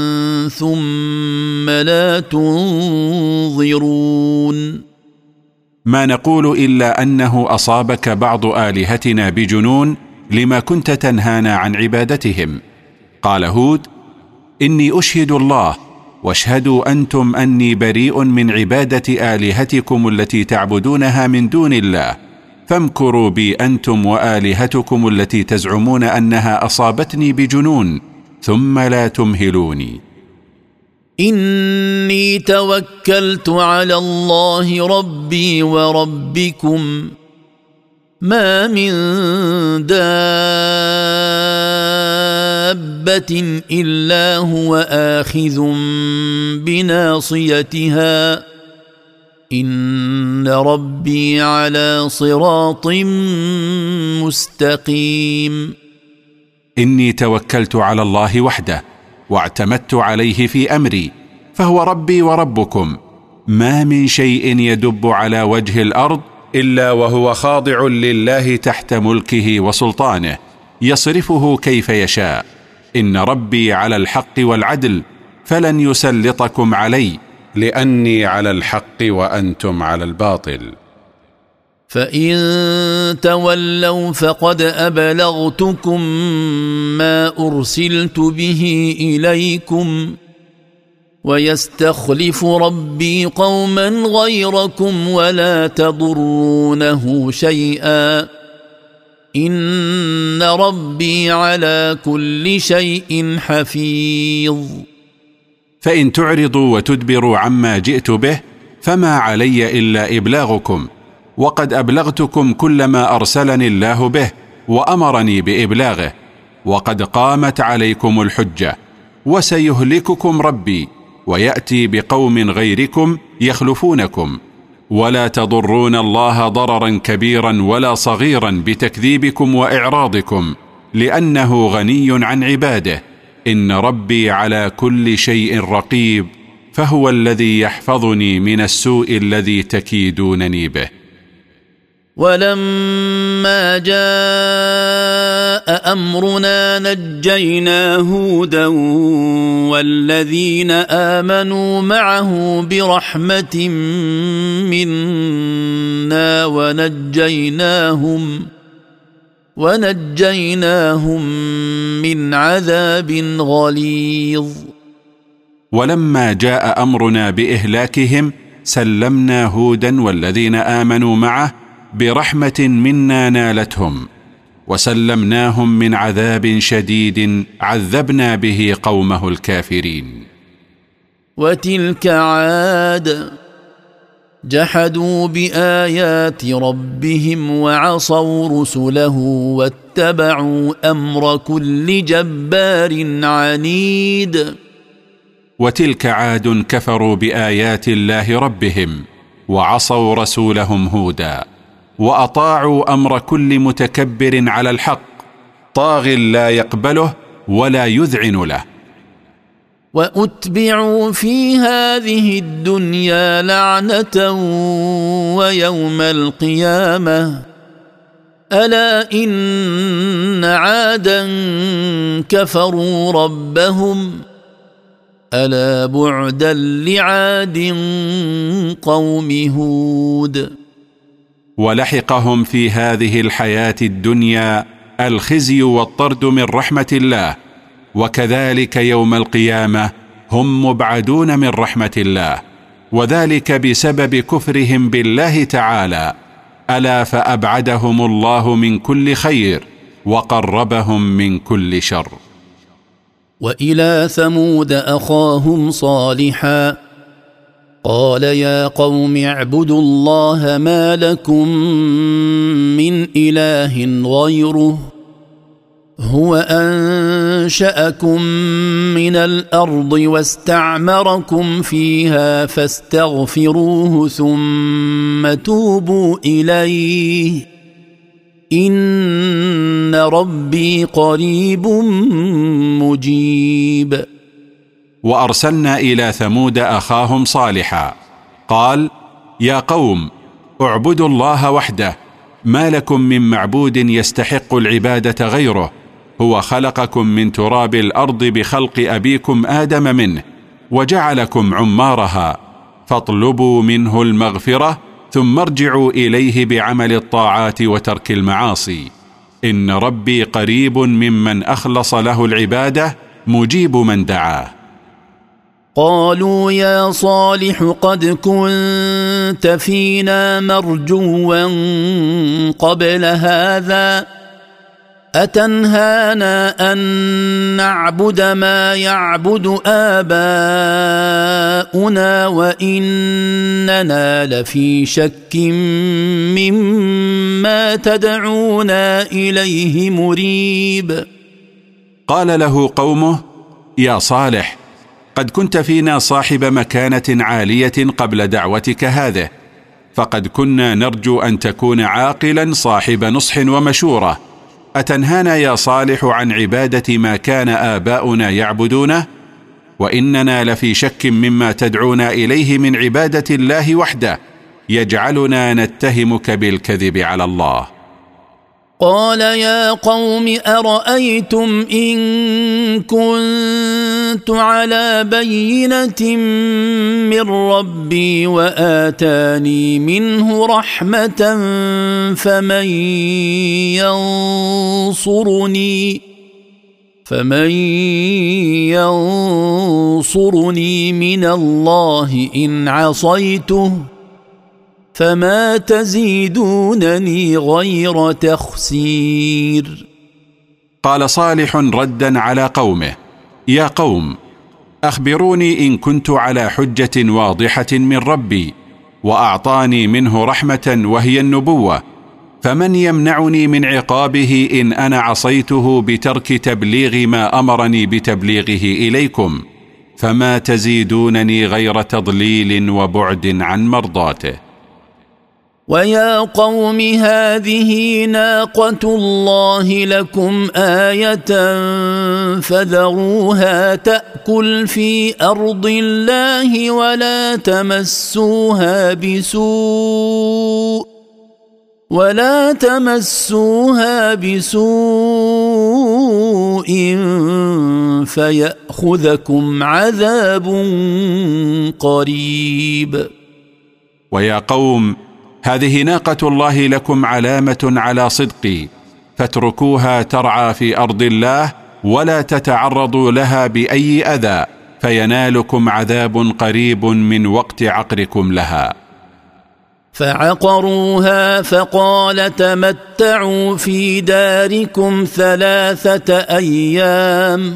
ثم لا تنظرون. ما نقول إلا أنه أصابك بعض آلهتنا بجنون لما كنت تنهانا عن عبادتهم. قال هود إني أشهد الله واشهدوا أنتم أني بريء من عبادة آلهتكم التي تعبدونها من دون الله، فامكروا بي أنتم وآلهتكم التي تزعمون أنها أصابتني بجنون ثم لا تمهلوني. إني توكلت على الله ربي وربكم ما من دابة إلا هو آخذ بناصيتها إن ربي على صراط مستقيم. إني توكلت على الله وحده واعتمدت عليه في أمري، فهو ربي وربكم، ما من شيء يدب على وجه الأرض إلا وهو خاضع لله تحت ملكه وسلطانه، يصرفه كيف يشاء. إن ربي على الحق والعدل فلن يسلطكم علي، لأني على الحق وأنتم على الباطل. فإن تولوا فقد أبلغتكم ما أرسلت به إليكم ويستخلف ربي قوما غيركم ولا تضرونه شيئا إن ربي على كل شيء حفيظ. فإن تعرضوا وتدبروا عما جئت به فما علي إلا إبلاغكم، وقد أبلغتكم كل ما أرسلني الله به وأمرني بإبلاغه، وقد قامت عليكم الحجة، وسيهلككم ربي ويأتي بقوم غيركم يخلفونكم، ولا تضرون الله ضررا كبيرا ولا صغيرا بتكذيبكم وإعراضكم، لأنه غني عن عباده. إن ربي على كل شيء رقيب، فهو الذي يحفظني من السوء الذي تكيدونني به. ولما جاء أمرنا نجينا هودا والذين آمنوا معه برحمة منا ونجيناهم ونجيناهم من عذاب غليظ. ولما جاء أمرنا بإهلاكهم سلمنا هودا والذين آمنوا معه برحمة منا نالتهم وسلمناهم من عذاب شديد عذبنا به قومه الكافرين. وتلك عاد جحدوا بآيات ربهم وعصوا رسله واتبعوا أمر كل جبار عنيد. وتلك عاد كفروا بآيات الله ربهم وعصوا رسولهم هودا وأطاعوا أمر كل متكبر على الحق طاغ لا يقبله ولا يذعن له. وأتبعوا في هذه الدنيا لعنة ويوم القيامة ألا إن عادا كفروا ربهم ألا بعدا لعاد قوم هود. ولحقهم في هذه الحياة الدنيا الخزي والطرد من رحمة الله، وكذلك يوم القيامة هم مبعدون من رحمة الله، وذلك بسبب كفرهم بالله تعالى. ألا فأبعدهم الله من كل خير وقربهم من كل شر. وإلى ثمود أخاهم صالحا قال يا قوم اعبدوا الله ما لكم من إله غيره هو أنشأكم من الأرض واستعمركم فيها فاستغفروه ثم توبوا إليه إن ربي قريب مجيب. وأرسلنا إلى ثمود أخاهم صالحا قال يا قوم اعبدوا الله وحده ما لكم من معبود يستحق العبادة غيره هو خلقكم من تراب الأرض بخلق أبيكم آدم منه وجعلكم عمارها فاطلبوا منه المغفرة ثم ارجعوا إليه بعمل الطاعات وترك المعاصي إن ربي قريب ممن أخلص له العبادة مجيب من دعاه. قالوا يا صالح قد كنت فينا مرجوا قبل هذا أتنهانا أن نعبد ما يعبد آباؤنا وإننا لفي شك مما تدعونا إليه مريب. قال له قومه يا صالح قد كنت فينا صاحب مكانة عالية قبل دعوتك هذه فقد كنا نرجو أن تكون عاقلا صاحب نصح ومشورة أتنهانا يا صالح عن عبادة ما كان آباؤنا يعبدونه وإننا لفي شك مما تدعونا إليه من عبادة الله وحده يجعلنا نتهمك بالكذب على الله. قال يا قوم أرأيتم إن كنت على بينة من ربي وآتاني منه رحمة فمن ينصرني فمن ينصرني من الله إن عصيته فما تزيدونني غير تخسير. قال صالح ردا على قومه يا قوم أخبروني إن كنت على حجة واضحة من ربي وأعطاني منه رحمة وهي النبوة فمن يمنعني من عقابه إن أنا عصيته بترك تبليغ ما أمرني بتبليغه إليكم فما تزيدونني غير تضليل وبعد عن مرضاته. ويا قوم هذه ناقة الله لكم آية فذروها تأكل في أرض الله ولا تمسوها بسوء ولا تمسوها بسوء فيأخذكم عذاب قريب. ويا قوم، هذه ناقة الله لكم علامة على صدقي، فاتركوها ترعى في أرض الله ولا تتعرضوا لها بأي أذى فينالكم عذاب قريب من وقت عقركم لها. فعقروها فقال تمتعوا في داركم ثلاثة أيام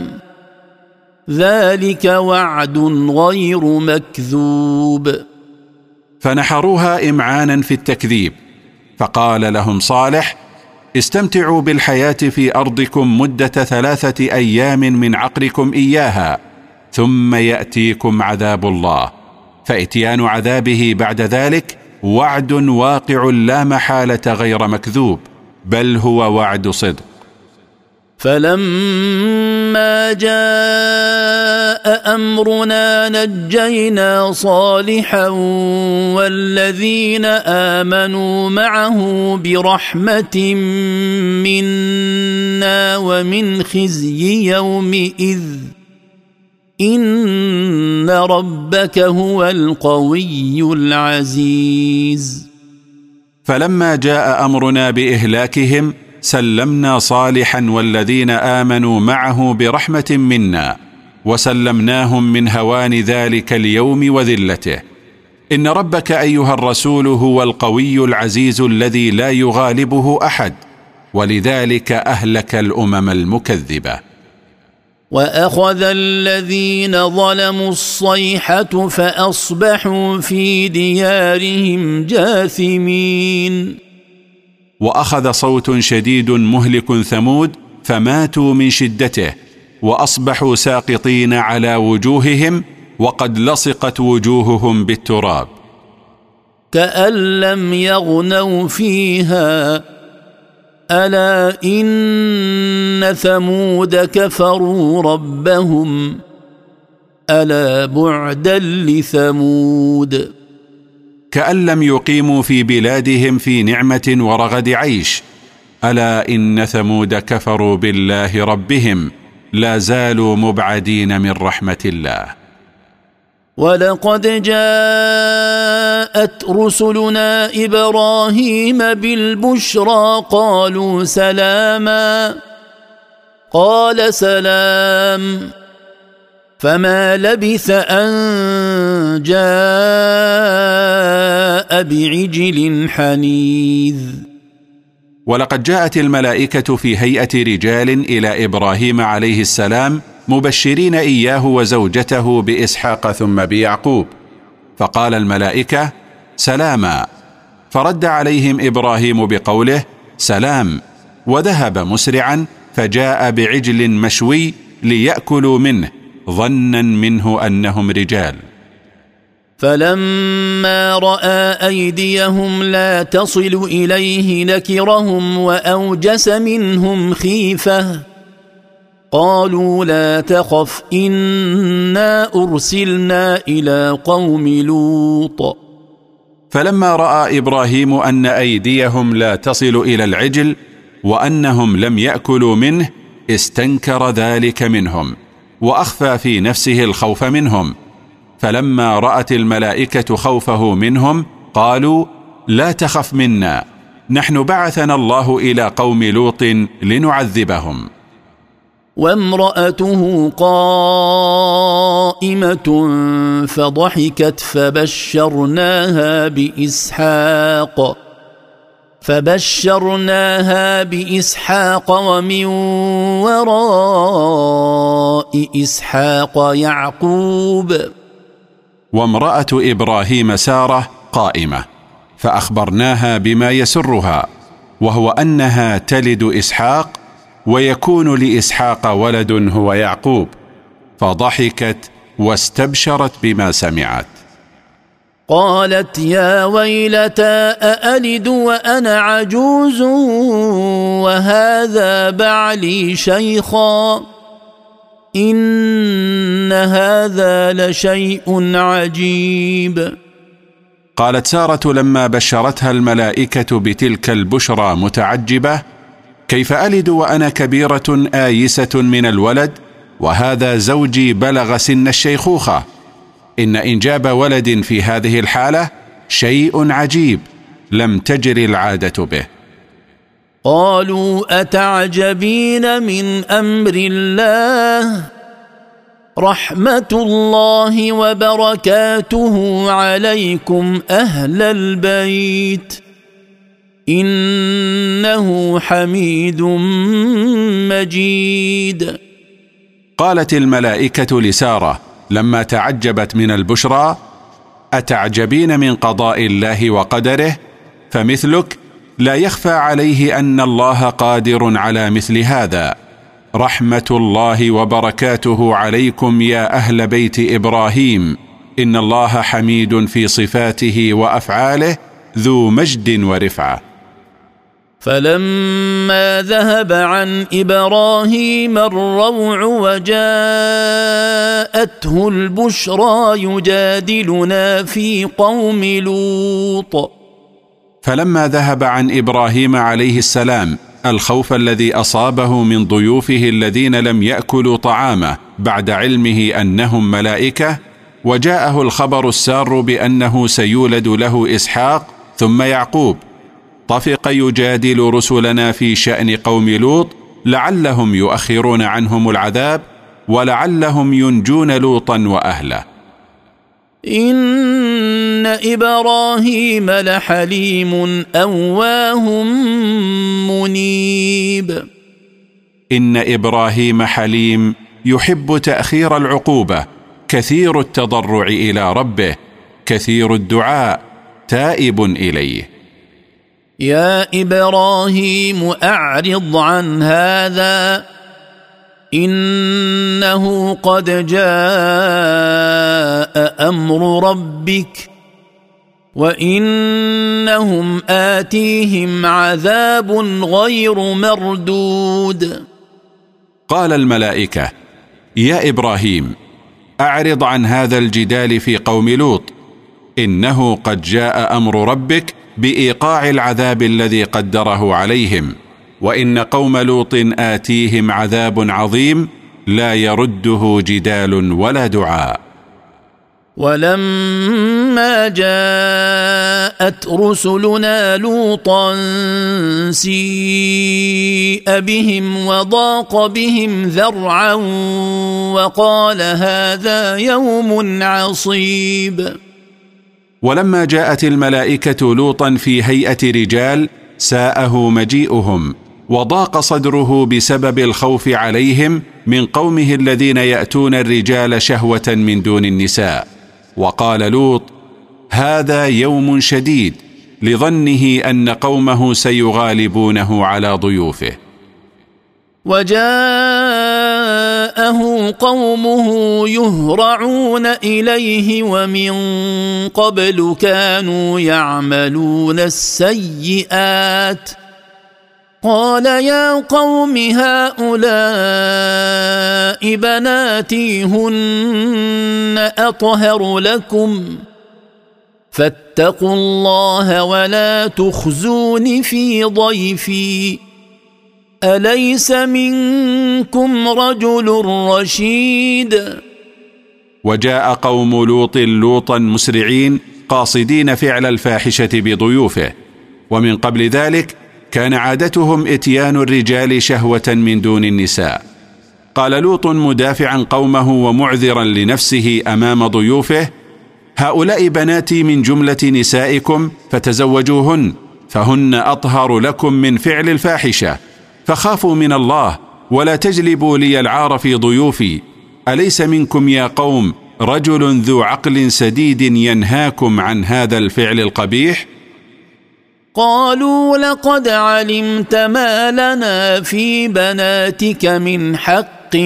ذلك وعد غير مكذوب. فنحروها إمعانا في التكذيب، فقال لهم صالح استمتعوا بالحياة في أرضكم مدة ثلاثة أيام من عقركم إياها ثم يأتيكم عذاب الله، فإتيان عذابه بعد ذلك وعد واقع لا محالة غير مكذوب، بل هو وعد صدق. فلما جاء أمرنا نجينا صالحا والذين آمنوا معه برحمة منا ومن خزي يومئذ إن ربك هو القوي العزيز. فلما جاء أمرنا بإهلاكهم سلمنا صالحا والذين آمنوا معه برحمة منا وسلمناهم من هوان ذلك اليوم وذلته. إن ربك أيها الرسول هو القوي العزيز الذي لا يغالبه أحد، ولذلك أهلك الأمم المكذبة. وأخذ الذين ظلموا الصيحة فأصبحوا في ديارهم جاثمين. وأخذ صوت شديد مهلك ثمود فماتوا من شدته وأصبحوا ساقطين على وجوههم وقد لصقت وجوههم بالتراب. كأن لم يغنوا فيها ألا إن ثمود كفروا ربهم ألا بعدا لثمود. كأن لم يقيموا في بلادهم في نعمة ورغد عيش، ألا إن ثمود كفروا بالله ربهم لا زالوا مبعدين من رحمة الله. ولقد جاءت رسلنا إبراهيم بالبشرى قالوا سلاما قال سلام فما لبث أن جاء بعجل حنيذ. ولقد جاءت الملائكة في هيئة رجال إلى إبراهيم عليه السلام مبشرين إياه وزوجته بإسحاق ثم بيعقوب، فقال الملائكة سلاما، فرد عليهم إبراهيم بقوله سلام، وذهب مسرعا فجاء بعجل مشوي ليأكلوا منه ظنا منه أنهم رجال. فلما رأى أيديهم لا تصل إليه نكرهم وأوجس منهم خيفة قالوا لا تخف إنا أرسلنا إلى قوم لوط. فلما رأى إبراهيم أن أيديهم لا تصل إلى العجل وأنهم لم يأكلوا منه استنكر ذلك منهم وأخفى في نفسه الخوف منهم. فلما رأت الملائكة خوفه منهم قالوا لا تخف منا، نحن بعثنا الله إلى قوم لوط لنعذبهم. وامرأته قائمة فضحكت فبشرناها بإسحاق فبشرناها بإسحاق ومن وراء إسحاق يعقوب. وامرأة إبراهيم سارة قائمة فأخبرناها بما يسرها، وهو أنها تلد إسحاق ويكون لإسحاق ولد هو يعقوب، فضحكت واستبشرت بما سمعت. قالت يا ويلتى أألد وأنا عجوز وهذا بعلي شيخا إن هذا لشيء عجيب. قالت سارة لما بشرتها الملائكة بتلك البشرى متعجبة: كيف ألد وأنا كبيرة آيسة من الولد وهذا زوجي بلغ سن الشيخوخة؟ إن إنجاب ولد في هذه الحالة شيء عجيب لم تجر العادة به. قالوا أتعجبين من أمر الله رحمة الله وبركاته عليكم أهل البيت إنه حميد مجيد. قالت الملائكة لسارة لما تعجبت من البشرى: أتعجبين من قضاء الله وقدره؟ فمثلك لا يخفى عليه أن الله قادر على مثل هذا. رحمة الله وبركاته عليكم يا أهل بيت إبراهيم، إن الله حميد في صفاته وأفعاله ذو مجد ورفعة. فلما ذهب عن إبراهيم الروع وجاءته البشرى يجادلنا في قوم لوط. فلما ذهب عن إبراهيم عليه السلام الخوف الذي أصابه من ضيوفه الذين لم يأكلوا طعامه بعد علمه أنهم ملائكة، وجاءه الخبر السار بأنه سيولد له إسحاق ثم يعقوب، طفق يجادل رسلنا في شأن قوم لوط لعلهم يؤخرون عنهم العذاب ولعلهم ينجون لوطا وأهله. إن إبراهيم لحليم أواه منيب. إن إبراهيم حليم يحب تأخير العقوبة، كثير التضرع إلى ربه، كثير الدعاء، تائب إليه. يا إبراهيم أعرض عن هذا إنه قد جاء أمر ربك وإنهم آتيهم عذاب غير مردود. قال الملائكة: يا إبراهيم أعرض عن هذا الجدال في قوم لوط، إنه قد جاء أمر ربك بإيقاع العذاب الذي قدره عليهم، وإن قوم لوط آتيهم عذاب عظيم لا يرده جدال ولا دعاء. ولما جاءت رسلنا لوطا سيء بهم وضاق بهم ذرعا وقال هذا يوم عصيب. ولما جاءت الملائكة لوطا في هيئة رجال ساءه مجيئهم، وضاق صدره بسبب الخوف عليهم من قومه الذين يأتون الرجال شهوة من دون النساء. وقال لوط: هذا يوم شديد، لظنه أن قومه سيغالبونه على ضيوفه. وجاءه قومه يهرعون إليه ومن قبل كانوا يعملون السيئات. قال يا قوم هؤلاء بناتي هن أطهر لكم فاتقوا الله ولا تخزون في ضيفي أليس منكم رجل رشيد. وجاء قوم لوط لوطا مسرعين قاصدين فعل الفاحشة بضيوفه، ومن قبل ذلك كان عادتهم اتيان الرجال شهوة من دون النساء. قال لوط مدافعا قومه ومعذرا لنفسه أمام ضيوفه: هؤلاء بناتي من جملة نسائكم فتزوجوهن، فهن أطهر لكم من فعل الفاحشة، فخافوا من الله ولا تجلبوا لي العار في ضيوفي. أليس منكم يا قوم رجل ذو عقل سديد ينهاكم عن هذا الفعل القبيح؟ قالوا لقد علمت ما لنا في بناتك من حق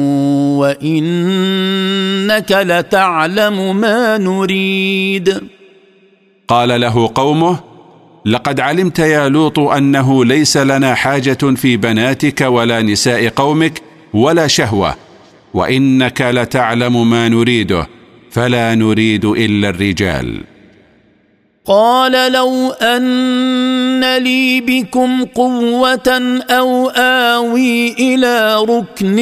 وإنك لتعلم ما نريد. قال له قومه: لقد علمت يا لوط أنه ليس لنا حاجة في بناتك ولا نساء قومك ولا شهوة، وإنك لتعلم ما نريده، فلا نريد إلا الرجال. قال لو أن لي بكم قوة أو آوي إلى ركن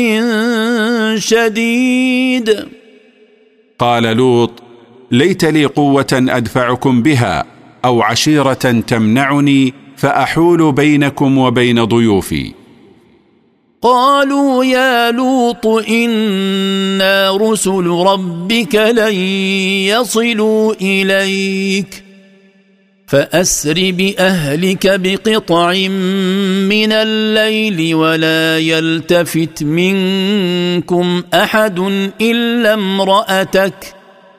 شديد. قال لوط: ليت لي قوة أدفعكم بها أو عشيرة تمنعني فأحول بينكم وبين ضيوفي. قالوا يا لوط إنا رسل ربك لن يصلوا إليك فأسر بأهلك بقطع من الليل ولا يلتفت منكم أحد إلا امرأتك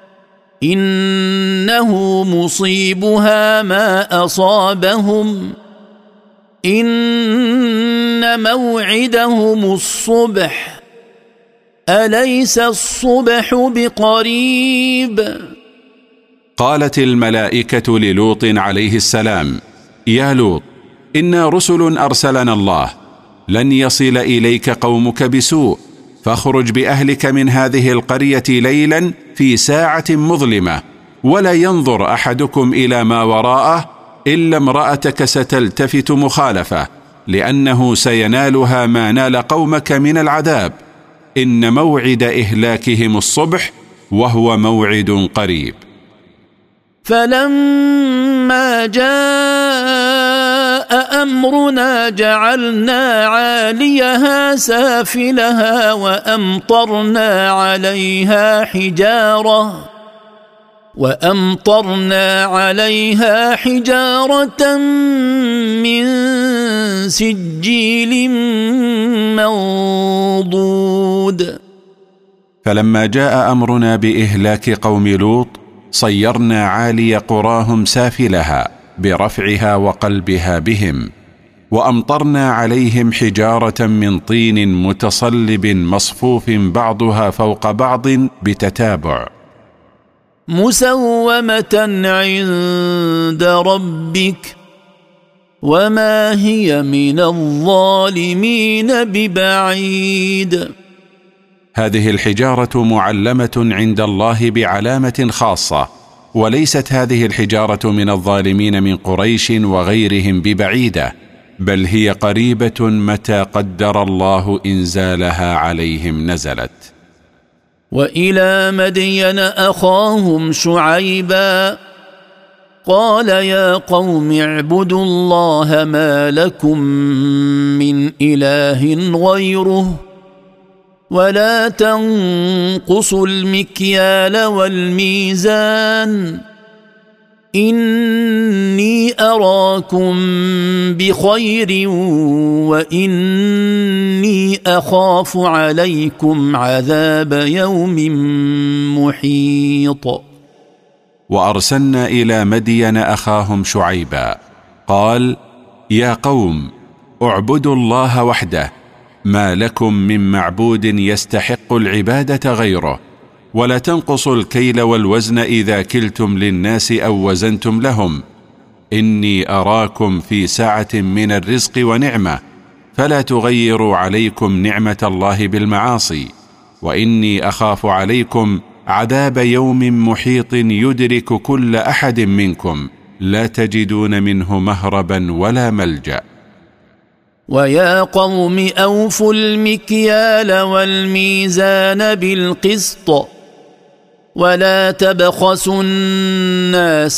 إنه مصيبها ما أصابهم إن موعدهم الصبح أليس الصبح بقريب؟ قالت الملائكة للوط عليه السلام: يا لوط، إنا رسل أرسلنا الله، لن يصل إليك قومك بسوء، فاخرج بأهلك من هذه القرية ليلا في ساعة مظلمة، ولا ينظر أحدكم إلى ما وراءه إلا امرأتك ستلتفت مخالفة، لأنه سينالها ما نال قومك من العذاب، إن موعد إهلاكهم الصبح وهو موعد قريب. فلما جاء أمرنا جعلنا عاليها سافلها وأمطرنا عليها حجارة وأمطرنا عليها حجارة من سجيل منضود. فلما جاء أمرنا بإهلاك قوم لوط صيرنا عالي قراهم سافلها برفعها وقلبها بهم، وأمطرنا عليهم حجارة من طين متصلب مصفوف بعضها فوق بعض بتتابع، مسومة عند ربك وما هي من الظالمين ببعيد. هذه الحجارة معلمة عند الله بعلامة خاصة، وليست هذه الحجارة من الظالمين من قريش وغيرهم ببعيدة، بل هي قريبة متى قدر الله إنزالها عليهم نزلت. وإلى مدين أخاهم شعيبا قال يا قوم اعبدوا الله ما لكم من إله غيره ولا تنقصوا المكيال والميزان إني أراكم بخير وإني أخاف عليكم عذاب يوم محيط. وأرسلنا إلى مدين أخاهم شعيبا قال يا قوم اعبدوا الله وحده ما لكم من معبود يستحق العبادة غيره، ولا تنقصوا الكيل والوزن إذا كلتم للناس أو وزنتم لهم، إني أراكم في سعة من الرزق ونعمة، فلا تغيروا عليكم نعمة الله بالمعاصي، وإني أخاف عليكم عذاب يوم محيط يدرك كل أحد منكم لا تجدون منه مهربا ولا ملجأ. ويا قوم أوفوا المكيال والميزان بالقسط ولا تبخسوا الناس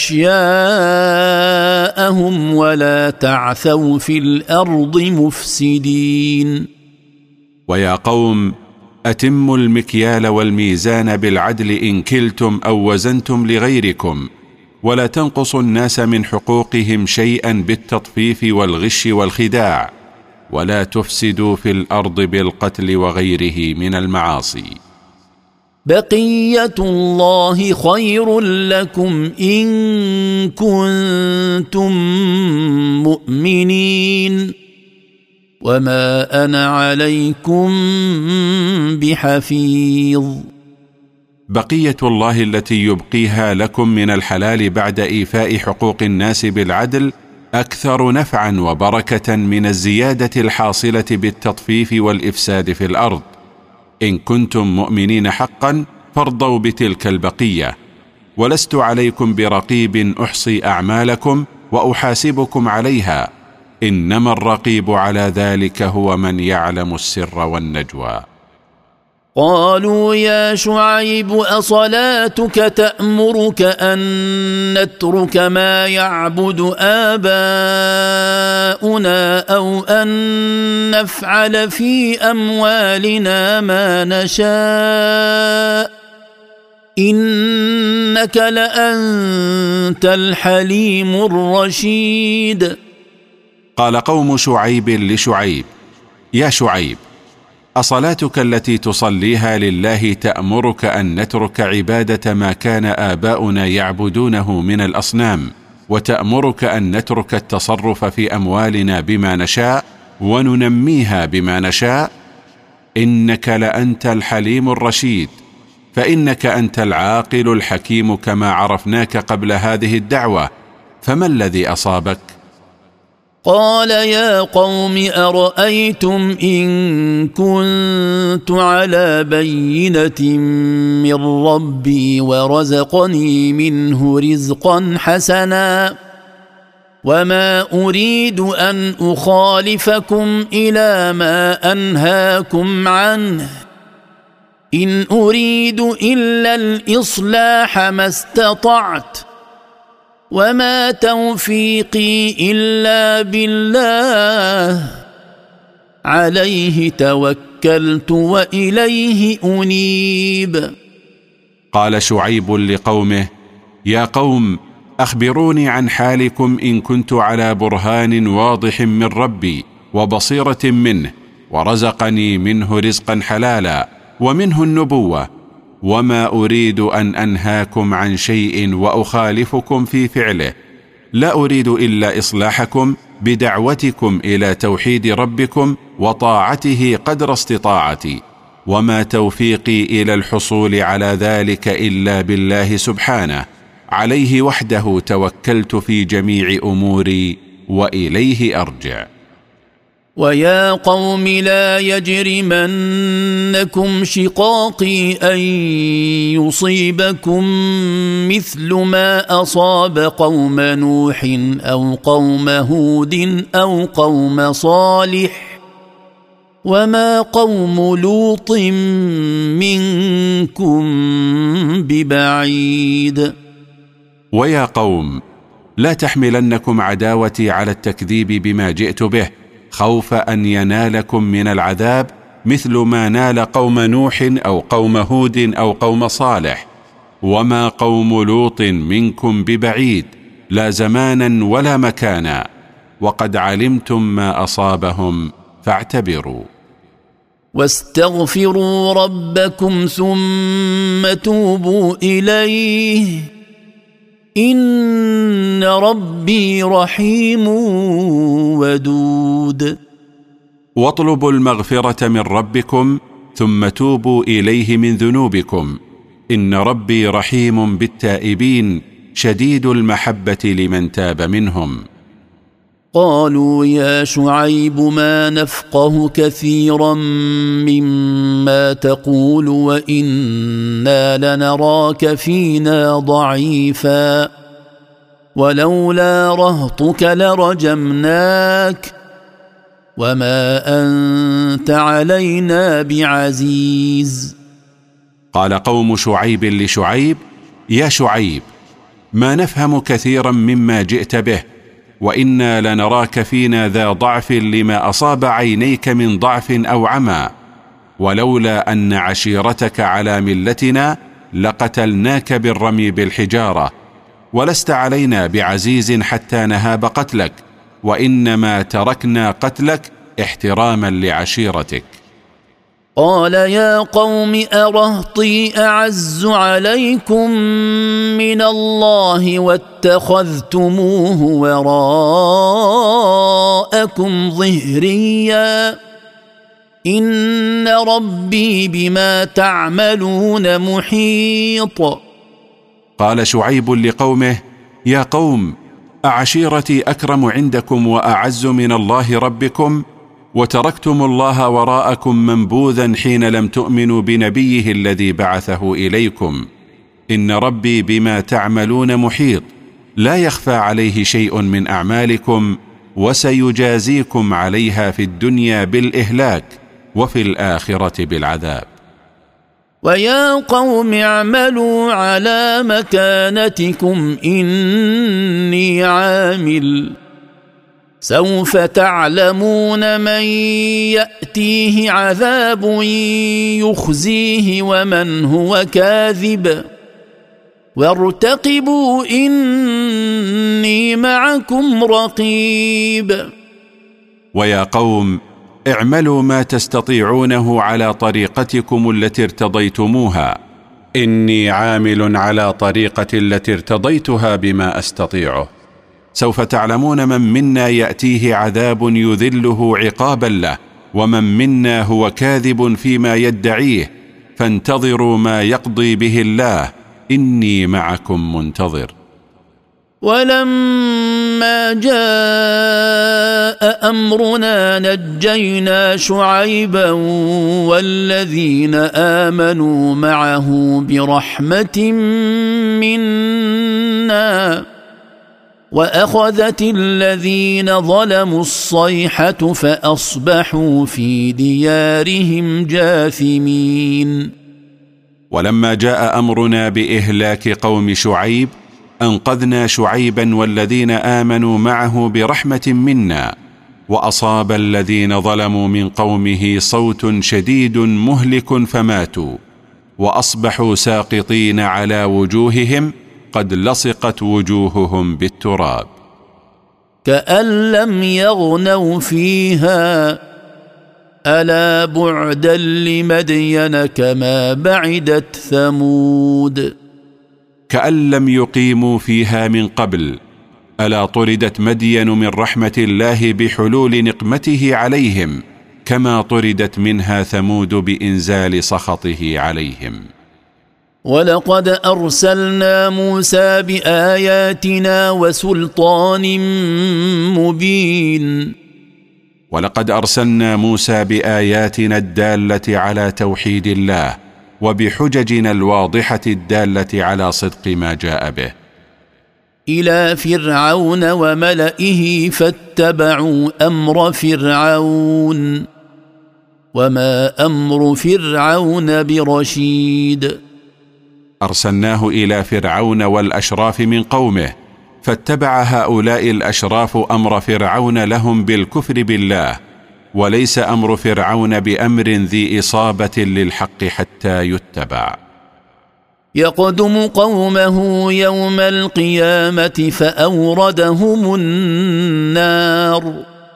أشياءهم ولا تعثوا في الأرض مفسدين. ويا قوم أتموا المكيال والميزان بالعدل إن كلتم أو وزنتم لغيركم، ولا تنقصوا الناس من حقوقهم شيئا بالتطفيف والغش والخداع، ولا تفسدوا في الأرض بالقتل وغيره من المعاصي. بقية الله خير لكم إن كنتم مؤمنين وما أنا عليكم بحفيظ. بقية الله التي يبقيها لكم من الحلال بعد إيفاء حقوق الناس بالعدل أكثر نفعا وبركة من الزيادة الحاصلة بالتطفيف والإفساد في الأرض. إن كنتم مؤمنين حقا فارضوا بتلك البقية، ولست عليكم برقيب أحصي أعمالكم وأحاسبكم عليها، إنما الرقيب على ذلك هو من يعلم السر والنجوى. قالوا يا شعيب أصلاتك تأمرك أن نترك ما يعبد آباؤنا أو أن نفعل في أموالنا ما نشاء إنك لأنت الحليم الرشيد. قال قوم شعيب لشعيب: يا شعيب، أصلاتك التي تصليها لله تأمرك أن نترك عبادة ما كان آباؤنا يعبدونه من الأصنام، وتأمرك أن نترك التصرف في أموالنا بما نشاء وننميها بما نشاء؟ إنك لأنت الحليم الرشيد، فإنك أنت العاقل الحكيم كما عرفناك قبل هذه الدعوة، فما الذي أصابك؟ قال يا قوم أرأيتم إن كنت على بينة من ربي ورزقني منه رزقا حسنا وما أريد أن أخالفكم إلى ما أنهاكم عنه إن أريد إلا الإصلاح ما استطعت وما توفيقي إلا بالله عليه توكلت وإليه أنيب. قال شعيب لقومه: يا قوم، أخبروني عن حالكم إن كنت على برهان واضح من ربي وبصيرة منه ورزقني منه رزقا حلالا ومنه النبوة، وما أريد أن أنهاكم عن شيء وأخالفكم في فعله، لا أريد إلا إصلاحكم بدعوتكم إلى توحيد ربكم وطاعته قدر استطاعتي، وما توفيقي إلى الحصول على ذلك إلا بالله سبحانه، عليه وحده توكلت في جميع أموري وإليه أرجع. ويا قوم لا يجرمنكم شقاقي أن يصيبكم مثل ما أصاب قوم نوح أو قوم هود أو قوم صالح وما قوم لوط منكم ببعيد. ويا قوم لا تحملنكم عداوتي على التكذيب بما جئت به، خوف أن ينالكم من العذاب مثل ما نال قوم نوح أو قوم هود أو قوم صالح، وما قوم لوط منكم ببعيد، لا زمانا ولا مكانا، وقد علمتم ما أصابهم فاعتبروا. واستغفروا ربكم ثم توبوا إليه إن ربي رحيم ودود. واطلبوا المغفرة من ربكم ثم توبوا إليه من ذنوبكم، إن ربي رحيم بالتائبين شديد المحبة لمن تاب منهم. قالوا يا شعيب ما نفقه كثيرا مما تقول وإنا لنراك فينا ضعيفا ولولا رهطك لرجمناك وما أنت علينا بعزيز. قال قوم شعيب لشعيب: يا شعيب، ما نفهم كثيرا مما جئت به، وإنا لنراك فينا ذا ضعف لما أصاب عينيك من ضعف أو عمى، ولولا أن عشيرتك على ملتنا لقتلناك بالرمي بالحجارة، ولست علينا بعزيز حتى نهاب قتلك، وإنما تركنا قتلك احتراما لعشيرتك. قال يا قوم أرهطي أعز عليكم من الله واتخذتموه وراءكم ظهريا إن ربي بما تعملون محيط. قال شعيب لقومه: يا قوم، أعشيرتي أكرم عندكم وأعز من الله ربكم، وتركتم الله وراءكم منبوذا حين لم تؤمنوا بنبيه الذي بعثه إليكم، إن ربي بما تعملون محيط، لا يخفى عليه شيء من أعمالكم، وسيجازيكم عليها في الدنيا بالإهلاك وفي الآخرة بالعذاب. ويا قوم اعملوا على مكانتكم إني عامل سوف تعلمون من يأتيه عذاب يخزيه ومن هو كاذب وارتقبوا إني معكم رقيب. ويا قوم اعملوا ما تستطيعونه على طريقتكم التي ارتضيتموها، إني عامل على طريقة التي ارتضيتها بما أستطيعه. سوف تعلمون من منا يأتيه عذاب يذله عقابا له، ومن منا هو كاذب فيما يدعيه، فانتظروا ما يقضي به الله، إني معكم منتظر. ولما جاء أمرنا نجينا شعيبا والذين آمنوا معه برحمة منا وأخذت الذين ظلموا الصيحة فأصبحوا في ديارهم جاثمين. ولما جاء أمرنا بإهلاك قوم شعيب أنقذنا شعيبا والذين آمنوا معه برحمة منا، وأصاب الذين ظلموا من قومه صوت شديد مهلك فماتوا، وأصبحوا ساقطين على وجوههم قد لصقت وجوههم بالتراب. كأن لم يغنوا فيها ألا بعدا لمدين كما بعدت ثمود. كأن لم يقيموا فيها من قبل، ألا طردت مدين من رحمة الله بحلول نقمته عليهم كما طردت منها ثمود بإنزال سخطه عليهم. ولقد أرسلنا موسى بآياتنا وسلطان مبين. ولقد أرسلنا موسى بآياتنا الدالة على توحيد الله وبحججنا الواضحة الدالة على صدق ما جاء به إلى فرعون وملئه فاتبعوا أمر فرعون وما أمر فرعون برشيد. أرسلناه إلى فرعون والأشراف من قومه، فاتبع هؤلاء الأشراف أمر فرعون لهم بالكفر بالله، وليس أمر فرعون بأمر ذي إصابة للحق حتى يتبع. يقدم قومه يوم القيامة فأوردهم النار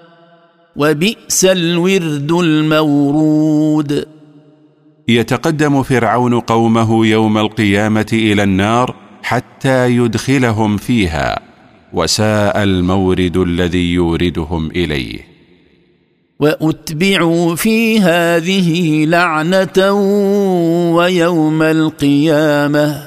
وبئس الورد المورود. يتقدم فرعون قومه يوم القيامة إلى النار حتى يدخلهم فيها، وساء المورد الذي يوردهم إليه. وأتبعوا في هذه لعنة ويوم القيامة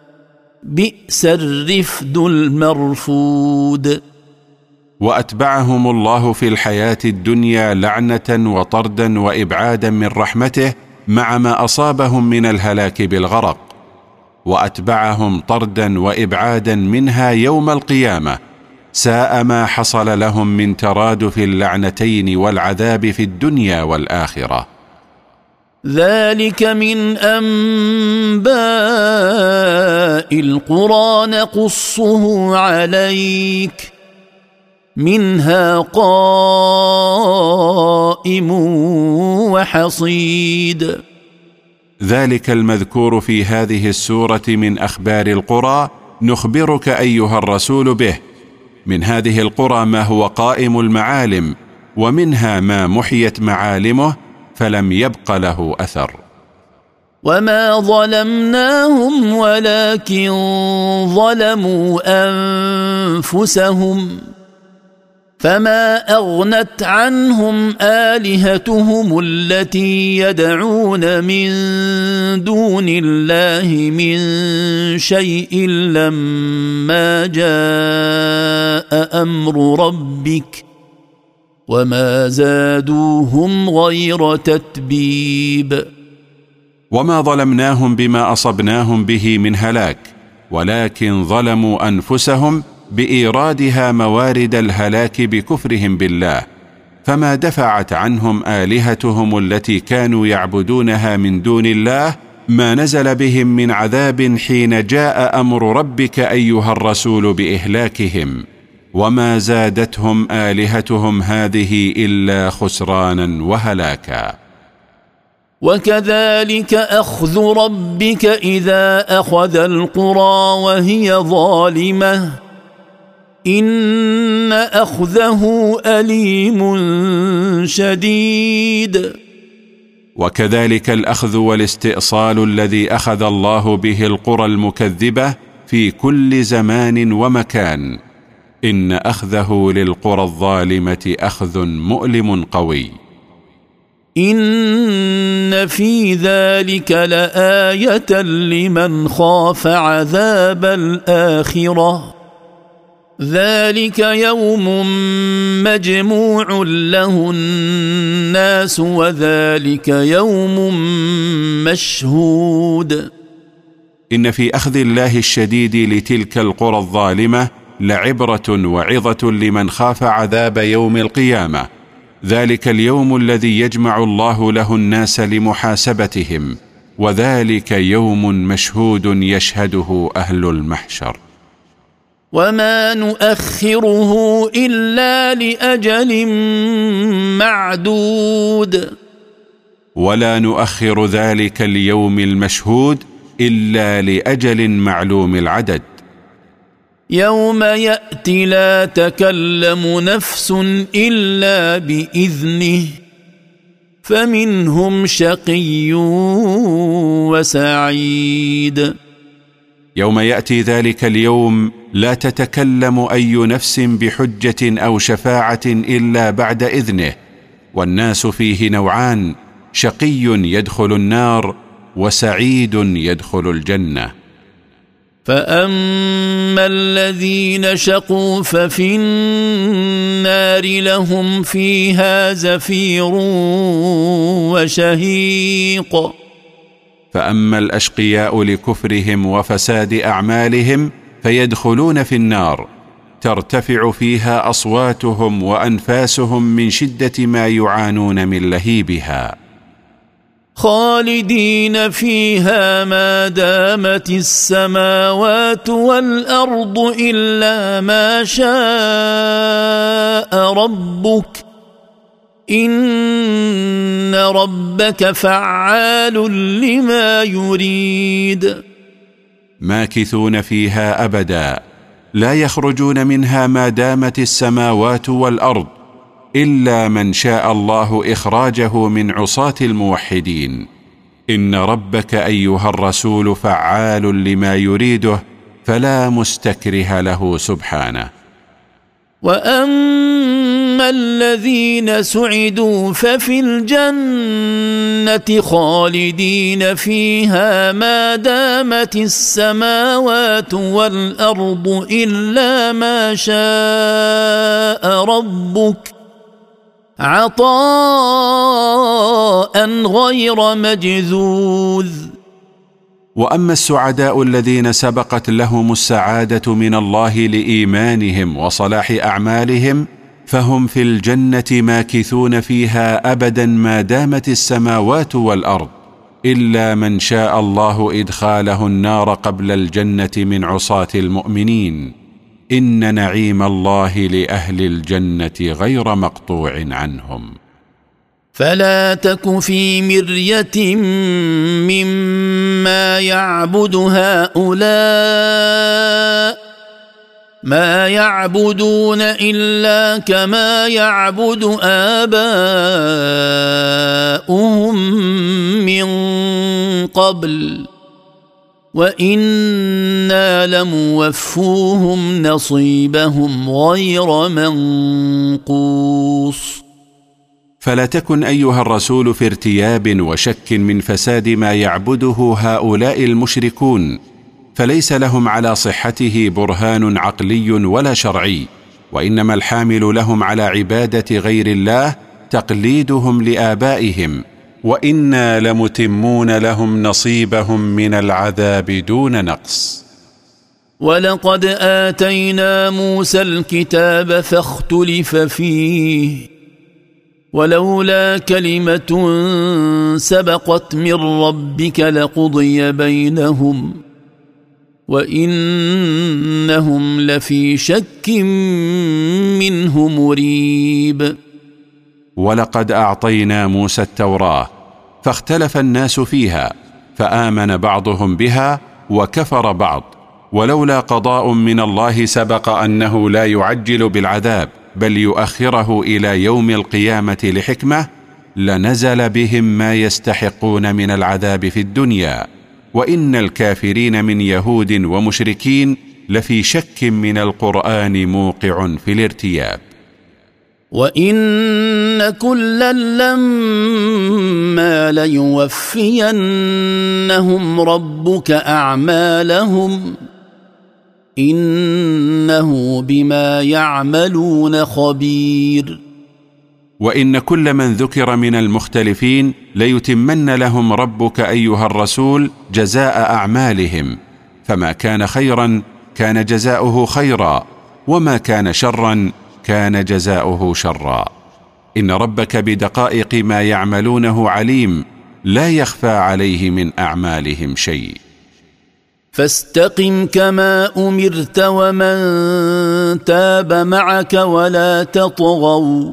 بئس الرفد المرفود. وأتبعهم الله في الحياة الدنيا لعنة وطردا وإبعادا من رحمته مع ما أصابهم من الهلاك بالغرق، وأتبعهم طردا وإبعادا منها يوم القيامة. ساء ما حصل لهم من ترادف اللعنتين والعذاب في الدنيا والآخرة. ذلك من أنباء القرى نقصه عليك منها قائم وحصيد. ذلك المذكور في هذه السورة من أخبار القرى نخبرك أيها الرسول به. من هذه القرى ما هو قائم المعالم، ومنها ما محيت معالمه فلم يبق له أثر. وما ظلمناهم ولكن ظلموا أنفسهم فما أغنت عنهم آلهتهم التي يدعون من دون الله من شيء لما جاء أمر ربك وما زادوهم غير تتبيب. وما ظلمناهم بما أصبناهم به من هلاك، ولكن ظلموا أنفسهم بإيرادها موارد الهلاك بكفرهم بالله، فما دفعت عنهم آلهتهم التي كانوا يعبدونها من دون الله ما نزل بهم من عذاب حين جاء أمر ربك أيها الرسول بإهلاكهم، وما زادتهم آلهتهم هذه إلا خسرانا وهلاكا. وكذلك أخذ ربك إذا أخذ القرى وهي ظالمة إن أخذه أليم شديد. وكذلك الأخذ والاستئصال الذي أخذ الله به القرى المكذبة في كل زمان ومكان، إن أخذه للقرى الظالمة أخذ مؤلم قوي. إن في ذلك لآية لمن خاف عذاب الآخرة ذلك يوم مجموع له الناس وذلك يوم مشهود. إن في أخذ الله الشديد لتلك القرى الظالمة لعبرة وعظة لمن خاف عذاب يوم القيامة، ذلك اليوم الذي يجمع الله له الناس لمحاسبتهم، وذلك يوم مشهود يشهده أهل المحشر. وما نؤخره إلا لأجل معدود. ولا نؤخر ذلك اليوم المشهود إلا لأجل معلوم العدد. يوم يأتي لا تكلم نفس إلا بإذنه فمنهم شقي وسعيد. يوم يأتي ذلك اليوم لا تتكلم أي نفس بحجة أو شفاعة إلا بعد إذنه، والناس فيه نوعان: شقي يدخل النار وسعيد يدخل الجنة. فأما الذين شقوا ففي النار لهم فيها زفير وشهيق. فأما الأشقياء لكفرهم وفساد أعمالهم فيدخلون في النار، ترتفع فيها أصواتهم وأنفاسهم من شدة ما يعانون من لهيبها، خالدين فيها ما دامت السماوات والأرض إلا ما شاء ربك إن ربك فعال لما يريد. ماكثون فيها أبدا لا يخرجون منها ما دامت السماوات والأرض إلا من شاء الله إخراجه من عصاة الموحدين. إن ربك أيها الرسول فعال لما يريده فلا مستكره له سبحانه. وأما الذين سعدوا ففي الجنة خالدين فيها ما دامت السماوات والأرض إلا ما شاء ربك عطاء غير مجذوذ. وأما السعداء الذين سبقت لهم السعادة من الله لإيمانهم وصلاح أعمالهم فهم في الجنة ماكثون فيها أبدا ما دامت السماوات والأرض إلا من شاء الله إدخاله النار قبل الجنة من عصاة المؤمنين. إن نعيم الله لأهل الجنة غير مقطوع عنهم. فلا تك في مرية مما يعبد هؤلاء ما يعبدون إلا كما يعبد آباؤهم من قبل وإنا لموفوهم نصيبهم غير منقوص. فلا تكن أيها الرسول في ارتياب وشك من فساد ما يعبده هؤلاء المشركون، فليس لهم على صحته برهان عقلي ولا شرعي، وإنما الحامل لهم على عبادة غير الله تقليدهم لآبائهم، وإنا لمتمون لهم نصيبهم من العذاب دون نقص. ولقد آتينا موسى الكتاب فاختلف فيه ولولا كلمة سبقت من ربك لقضي بينهم وإنهم لفي شك منه مريب. ولقد أعطينا موسى التوراة فاختلف الناس فيها، فآمن بعضهم بها وكفر بعض، ولولا قضاء من الله سبق أنه لا يعجل بالعذاب بل يؤخره إلى يوم القيامة لحكمة، لنزل بهم ما يستحقون من العذاب في الدنيا، وإن الكافرين من يهود ومشركين لفي شك من القرآن موقع في الارتياب. وإن كلا لما ليوفينهم ربك أعمالهم إنه بما يعملون خبير. وإن كل من ذكر من المختلفين ليتمن لهم ربك أيها الرسول جزاء أعمالهم، فما كان خيرا كان جزاؤه خيرا، وما كان شرا كان جزاؤه شرا. إن ربك بدقائق ما يعملونه عليم، لا يخفى عليه من أعمالهم شيء. فاستقم كما أمرت ومن تاب معك ولا تطغوا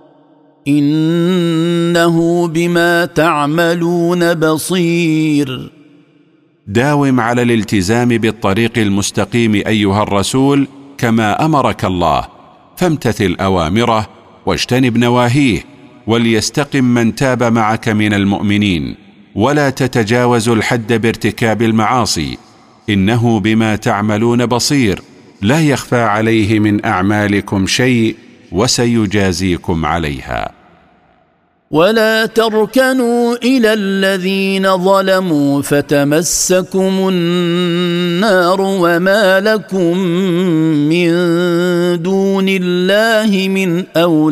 إنه بما تعملون بصير. داوم على الالتزام بالطريق المستقيم أيها الرسول كما أمرك الله، فامتثل أوامره واجتنب نواهيه، وليستقم من تاب معك من المؤمنين، ولا تتجاوز الحد بارتكاب المعاصي، إنه بما تعملون بصير، لا يخفى عليه من أعمالكم شيء وسيجازيكم عليها. ولا تركنوا إلى الذين ظلموا فتمسكم النار وما لكم من دون الله من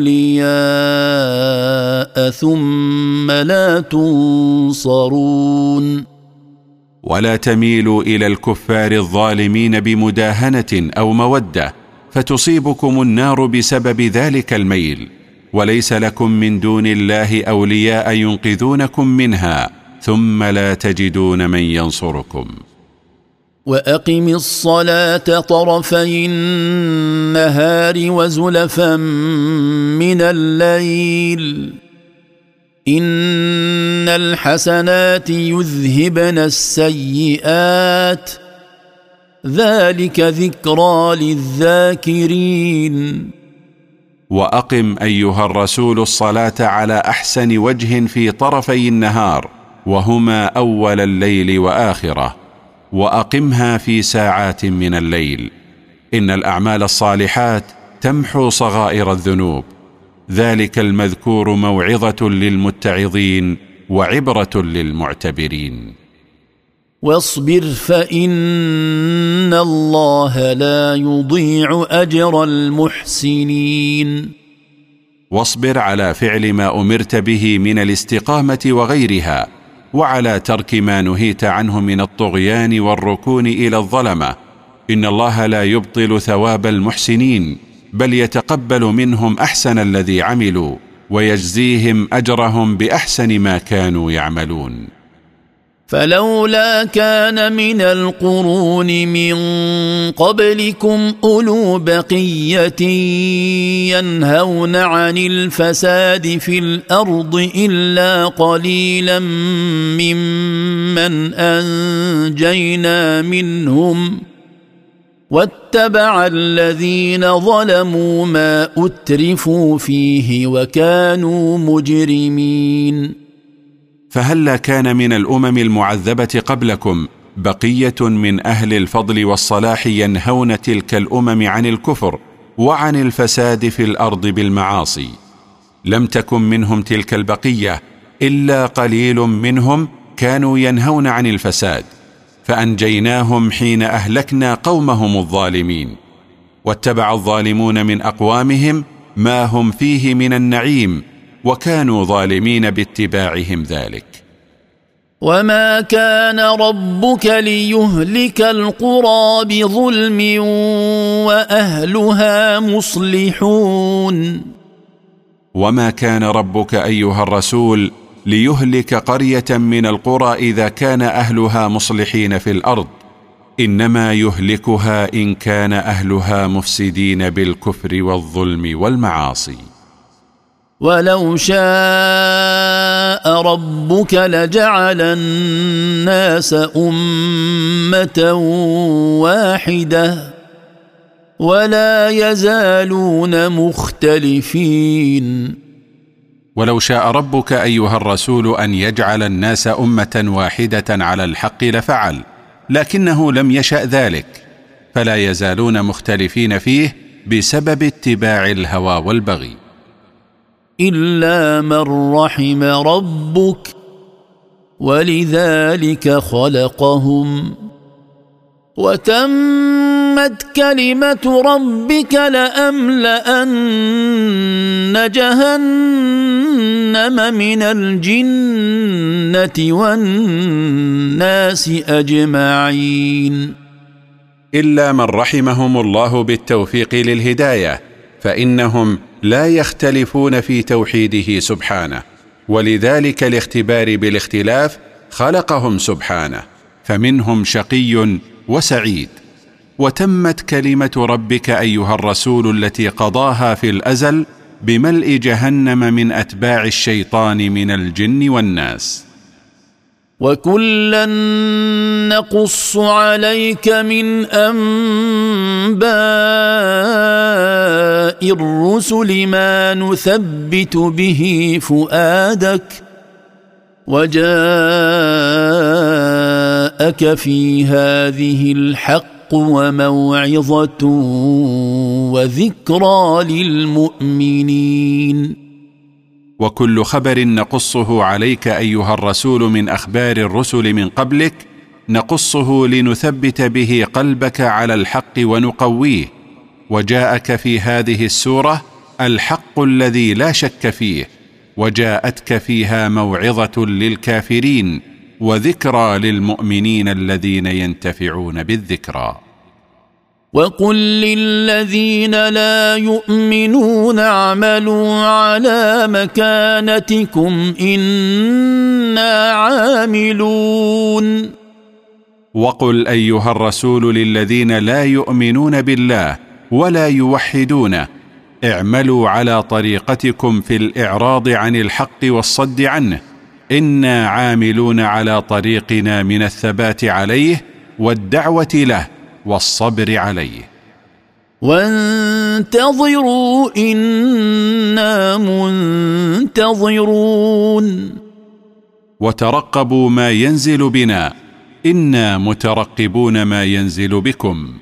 أولياء ثم لا تنصرون. ولا تميلوا إلى الكفار الظالمين بمداهنة أو مودة فتصيبكم النار بسبب ذلك الميل، وليس لكم من دون الله أولياء ينقذونكم منها ثم لا تجدون من ينصركم. وأقم الصلاة طرفي النهار وزلفا من الليل إن الحسنات يذهبن السيئات ذلك ذكرى للذاكرين. وأقم أيها الرسول الصلاة على أحسن وجه في طرفي النهار، وهما أول الليل وآخره، وأقمها في ساعات من الليل. إن الأعمال الصالحات تمحو صغائر الذنوب، ذلك المذكور موعظة للمتعظين وعبرة للمعتبرين. واصبر فإن الله لا يضيع أجر المحسنين. واصبر على فعل ما أمرت به من الاستقامة وغيرها، وعلى ترك ما نهيت عنه من الطغيان والركون إلى الظلمة. إن الله لا يبطل ثواب المحسنين، بل يتقبل منهم أحسن الذي عملوا ويجزيهم أجرهم بأحسن ما كانوا يعملون. فلولا كان من القرون من قبلكم أولو بقية ينهون عن الفساد في الأرض إلا قليلا ممن أنجينا منهم واتبع الذين ظلموا ما أترفوا فيه وكانوا مجرمين. فهلا كان من الأمم المعذبة قبلكم بقية من أهل الفضل والصلاح ينهون تلك الأمم عن الكفر وعن الفساد في الأرض بالمعاصي؟ لم تكن منهم تلك البقية إلا قليل منهم كانوا ينهون عن الفساد، فأنجيناهم حين أهلكنا قومهم الظالمين. واتبع الظالمون من أقوامهم ما هم فيه من النعيم، وكانوا ظالمين باتباعهم ذلك. وما كان ربك ليهلك القرى بظلم وأهلها مصلحون. وما كان ربك أيها الرسول ليهلك قرية من القرى إذا كان أهلها مصلحين في الأرض، إنما يهلكها إن كان أهلها مفسدين بالكفر والظلم والمعاصي. ولو شاء ربك لجعل الناس أمة واحدة ولا يزالون مختلفين. ولو شاء ربك أيها الرسول أن يجعل الناس أمة واحدة على الحق لفعل، لكنه لم يشأ ذلك، فلا يزالون مختلفين فيه بسبب اتباع الهوى والبغي. إلا من رحم ربك ولذلك خلقهم وتمت كلمة ربك لأملأن جهنم من الجنة والناس أجمعين. إلا من رحمهم الله بالتوفيق للهداية، فإنهم لا يختلفون في توحيده سبحانه، ولذلك الاختبار بالاختلاف خلقهم سبحانه، فمنهم شقي وسعيد. وتمت كلمة ربك أيها الرسول التي قضاها في الأزل بملء جهنم من أتباع الشيطان من الجن والناس. وكلا نقص عليك من أنباء الرسل ما نثبت به فؤادك وجاءك في هذه الحق وموعظة وذكرى للمؤمنين. وكل خبر نقصه عليك أيها الرسول من أخبار الرسل من قبلك نقصه لنثبت به قلبك على الحق ونقويه، وجاءك في هذه السورة الحق الذي لا شك فيه، وجاءتك فيها موعظة للكافرين وذكرى للمؤمنين الذين ينتفعون بالذكرى. وقل للذين لا يؤمنون اعملوا على مكانتكم إنا عاملون. وقل أيها الرسول للذين لا يؤمنون بالله ولا يوحدونه اعملوا على طريقتكم في الإعراض عن الحق والصد عنه، إنا عاملون على طريقنا من الثبات عليه والدعوة له والصبر عليه. وانتظروا إنا منتظرون. وترقبوا ما ينزل بنا إنا مترقبون ما ينزل بكم.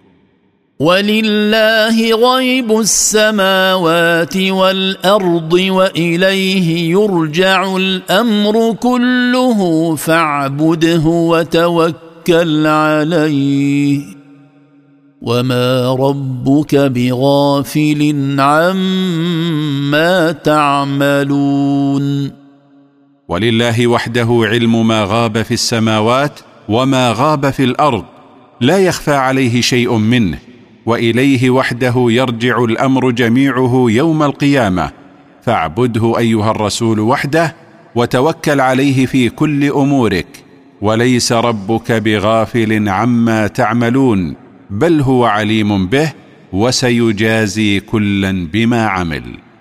ولله غيب السماوات والأرض وإليه يرجع الأمر كله فاعبده وتوكل عليه وما ربك بغافل عما تعملون. ولله وحده علم ما غاب في السماوات وما غاب في الأرض، لا يخفى عليه شيء منه، وإليه وحده يرجع الأمر جميعه يوم القيامة، فاعبده أيها الرسول وحده وتوكل عليه في كل أمورك، وليس ربك بغافل عما تعملون، بل هو عليم به وسيجازي كلا بما عمل.